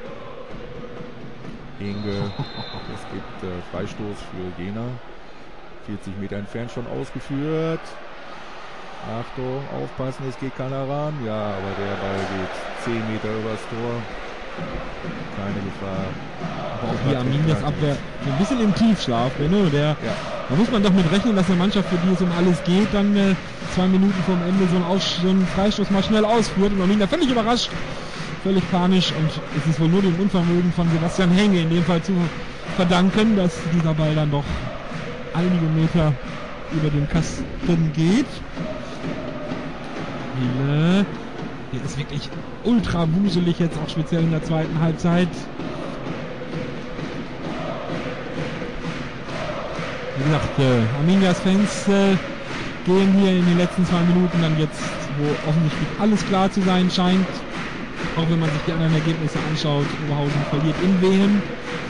Inge. Es gibt äh, Freistoß für Jena. vierzig Meter entfernt schon ausgeführt. Achtung, aufpassen, es geht keiner ran. Ja, aber der Ball geht zehn Meter übers Tor. Keine Gefahr. Aber auch die Arminias Abwehr so ein bisschen im Tiefschlaf. Benno, der, ja. Da muss man doch mit rechnen, dass eine Mannschaft, für die es um alles geht, dann äh, zwei Minuten vorm Ende so einen, Aus so einen Freistoß mal schnell ausführt. Und Arminia völlig überrascht, völlig panisch. Und es ist wohl nur dem Unvermögen von Sebastian Henge in dem Fall zu verdanken, dass dieser Ball dann doch einige Meter über den Kasten geht. Hier ist wirklich ultra wuselig jetzt, auch speziell in der zweiten Halbzeit. Wie gesagt, äh, Arminias Fans äh, gehen hier in den letzten zwei Minuten dann jetzt, wo offensichtlich alles klar zu sein scheint, auch wenn man sich die anderen Ergebnisse anschaut. Oberhausen verliert in Wehen.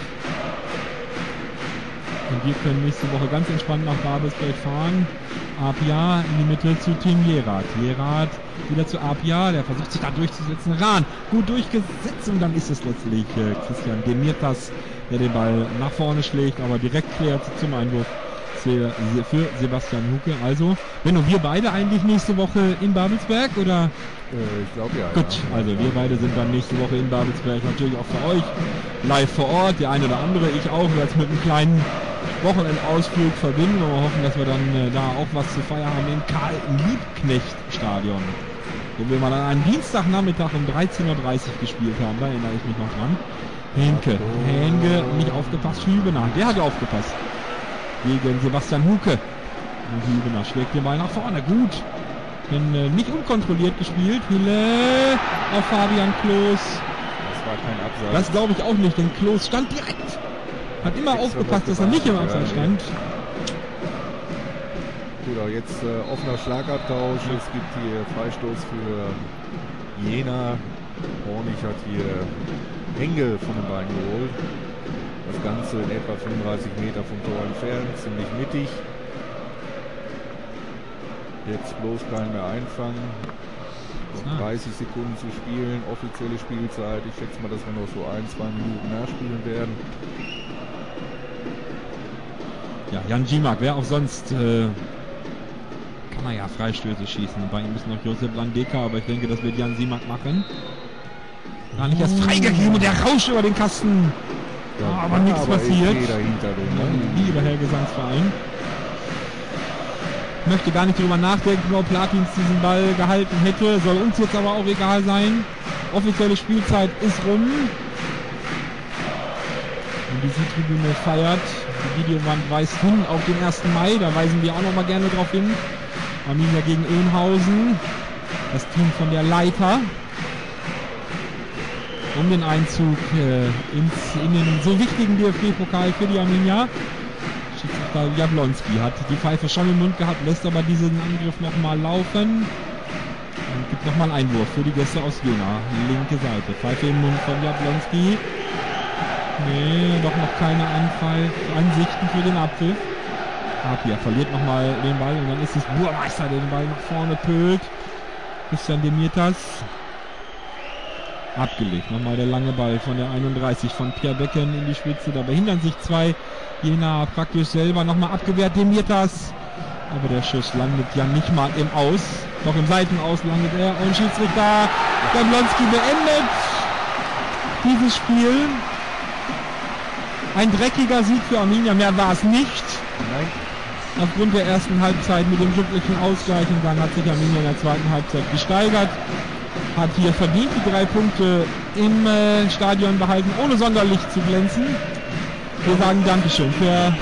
Und wir können nächste Woche ganz entspannt nach Babelsberg fahren. Apia in die Mitte zu Tim Jerat. Jerat wieder zu Apia, der versucht sich da durchzusetzen. Rahn gut durchgesetzt und dann ist es letztlich äh, Christian Demirtas, der den Ball nach vorne schlägt, aber direkt klärt zum Einwurf für Sebastian Huke. Also, Benno, wir beide eigentlich nächste Woche in Babelsberg, oder? Äh, ich glaube ja. Gut, ja. also wir beide sind dann nächste Woche in Babelsberg, natürlich auch für euch live vor Ort, der eine oder andere, ich auch, jetzt mit einem kleinen Wochenendausflug verbinden und wir hoffen, dass wir dann äh, da auch was zu feiern haben im Karl-Liebknecht-Stadion, wo wir mal an einem Dienstagnachmittag um dreizehn Uhr dreißig gespielt haben, da erinnere ich mich noch dran. Henke, Henke, nicht aufgepasst, Hübener, der hat aufgepasst. Gegen Sebastian Huke. Und Hübener schlägt den Ball nach vorne, gut. Denn äh, nicht unkontrolliert gespielt. Hille auf Fabian Klos. Das war kein Abseits. Das glaube ich auch nicht, denn Klos stand direkt. Hat immer aufgepasst, dass er nicht im Abseits stand. Gut, auch jetzt äh, offener Schlagabtausch. Es gibt hier Freistoß für Jena. Hornig hat hier Engel von den Beinen geholt. Das Ganze in etwa fünfunddreißig Meter vom Tor entfernt, ziemlich mittig. Jetzt bloß keinen mehr einfangen. Noch dreißig Sekunden zu spielen, offizielle Spielzeit. Ich schätze mal, dass wir noch so ein, zwei Minuten nachspielen werden. Ja, Jan Gimak, wer auch sonst, äh, kann man ja Freistöße schießen. Bei ihm ist noch Josep Landeka, aber ich denke, das wird Jan Gimak machen. Gar nicht erst freigegeben und der Rausch über den Kasten. Ja, ah, aber nichts aber passiert. Lieber Herr Gesangsverein. Ich möchte gar nicht drüber nachdenken, ob Platins diesen Ball gehalten hätte. Soll uns jetzt aber auch egal sein. Offizielle Spielzeit ist rum. Und die Südtribüne feiert. Die Videowand weist hin auf den ersten Mai. Da weisen wir auch noch mal gerne drauf hin. Arminia gegen Oenhausen. Das Team von der Leiter. Um den Einzug äh, ins, in den so wichtigen D F B-Pokal für die Arminia. Schiedsrichter Jablonski hat die Pfeife schon im Mund gehabt, lässt aber diesen Angriff nochmal laufen. Und gibt nochmal einen Einwurf für die Gäste aus Jena. Linke Seite. Pfeife im Mund von Jablonski. Nee, doch noch keine Anfall, Ansichten für den Abpfiff. Apia verliert nochmal den Ball und dann ist es Burmeister, der den Ball nach vorne pölt. Christian Demirtas. Abgelegt. Nochmal der lange Ball von der einunddreißig von Pierre Becken in die Spitze. Da behindern sich zwei Jena praktisch selber. Nochmal abgewehrt Demirtas. Aber der Schuss landet ja nicht mal im Aus. Doch im Seitenaus landet er. Und Schiedsrichter Jablonski beendet dieses Spiel. Ein dreckiger Sieg für Arminia. Mehr war es nicht. Nein. Aufgrund der ersten Halbzeit mit dem glücklichen Ausgleich. Und dann hat sich Arminia in der zweiten Halbzeit gesteigert. hat hier verdient die drei Punkte im äh, Stadion behalten, ohne sonderlich zu glänzen. Wir sagen Dankeschön für,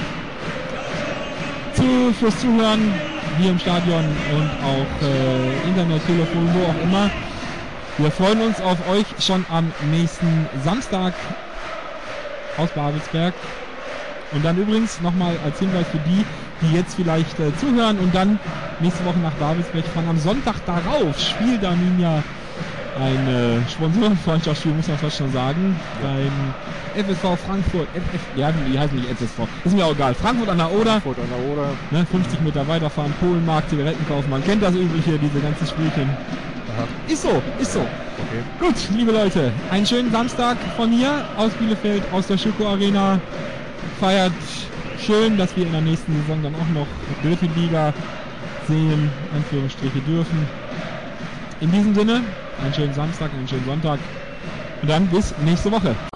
zu, fürs Zuhören hier im Stadion und auch äh, Internet, Telefon, wo auch immer. Wir freuen uns auf euch schon am nächsten Samstag aus Babelsberg. Und dann übrigens nochmal als Hinweis für die, die jetzt vielleicht äh, zuhören und dann nächste Woche nach Babelsberg fahren. Am Sonntag darauf spielt Arminia ein äh, Sponsorenfreundschaftsspiel, muss man fast schon sagen, beim F S V Frankfurt. F F, ja, die heißen nicht F S V, ist mir auch egal. Frankfurt an der Oder. Frankfurt an der Oder. Ne, fünfzig Meter weiterfahren, Polenmarkt, Zigaretten kaufen. Man kennt das übliche, diese ganzen Spielchen. Aha. Ist so, ist so. Okay. Gut, liebe Leute, einen schönen Samstag von hier aus Bielefeld, aus der Schüko Arena. Feiert schön, dass wir in der nächsten Saison dann auch noch dritte Liga sehen, Anführungsstriche dürfen. In diesem Sinne, einen schönen Samstag, einen schönen Sonntag und dann bis nächste Woche.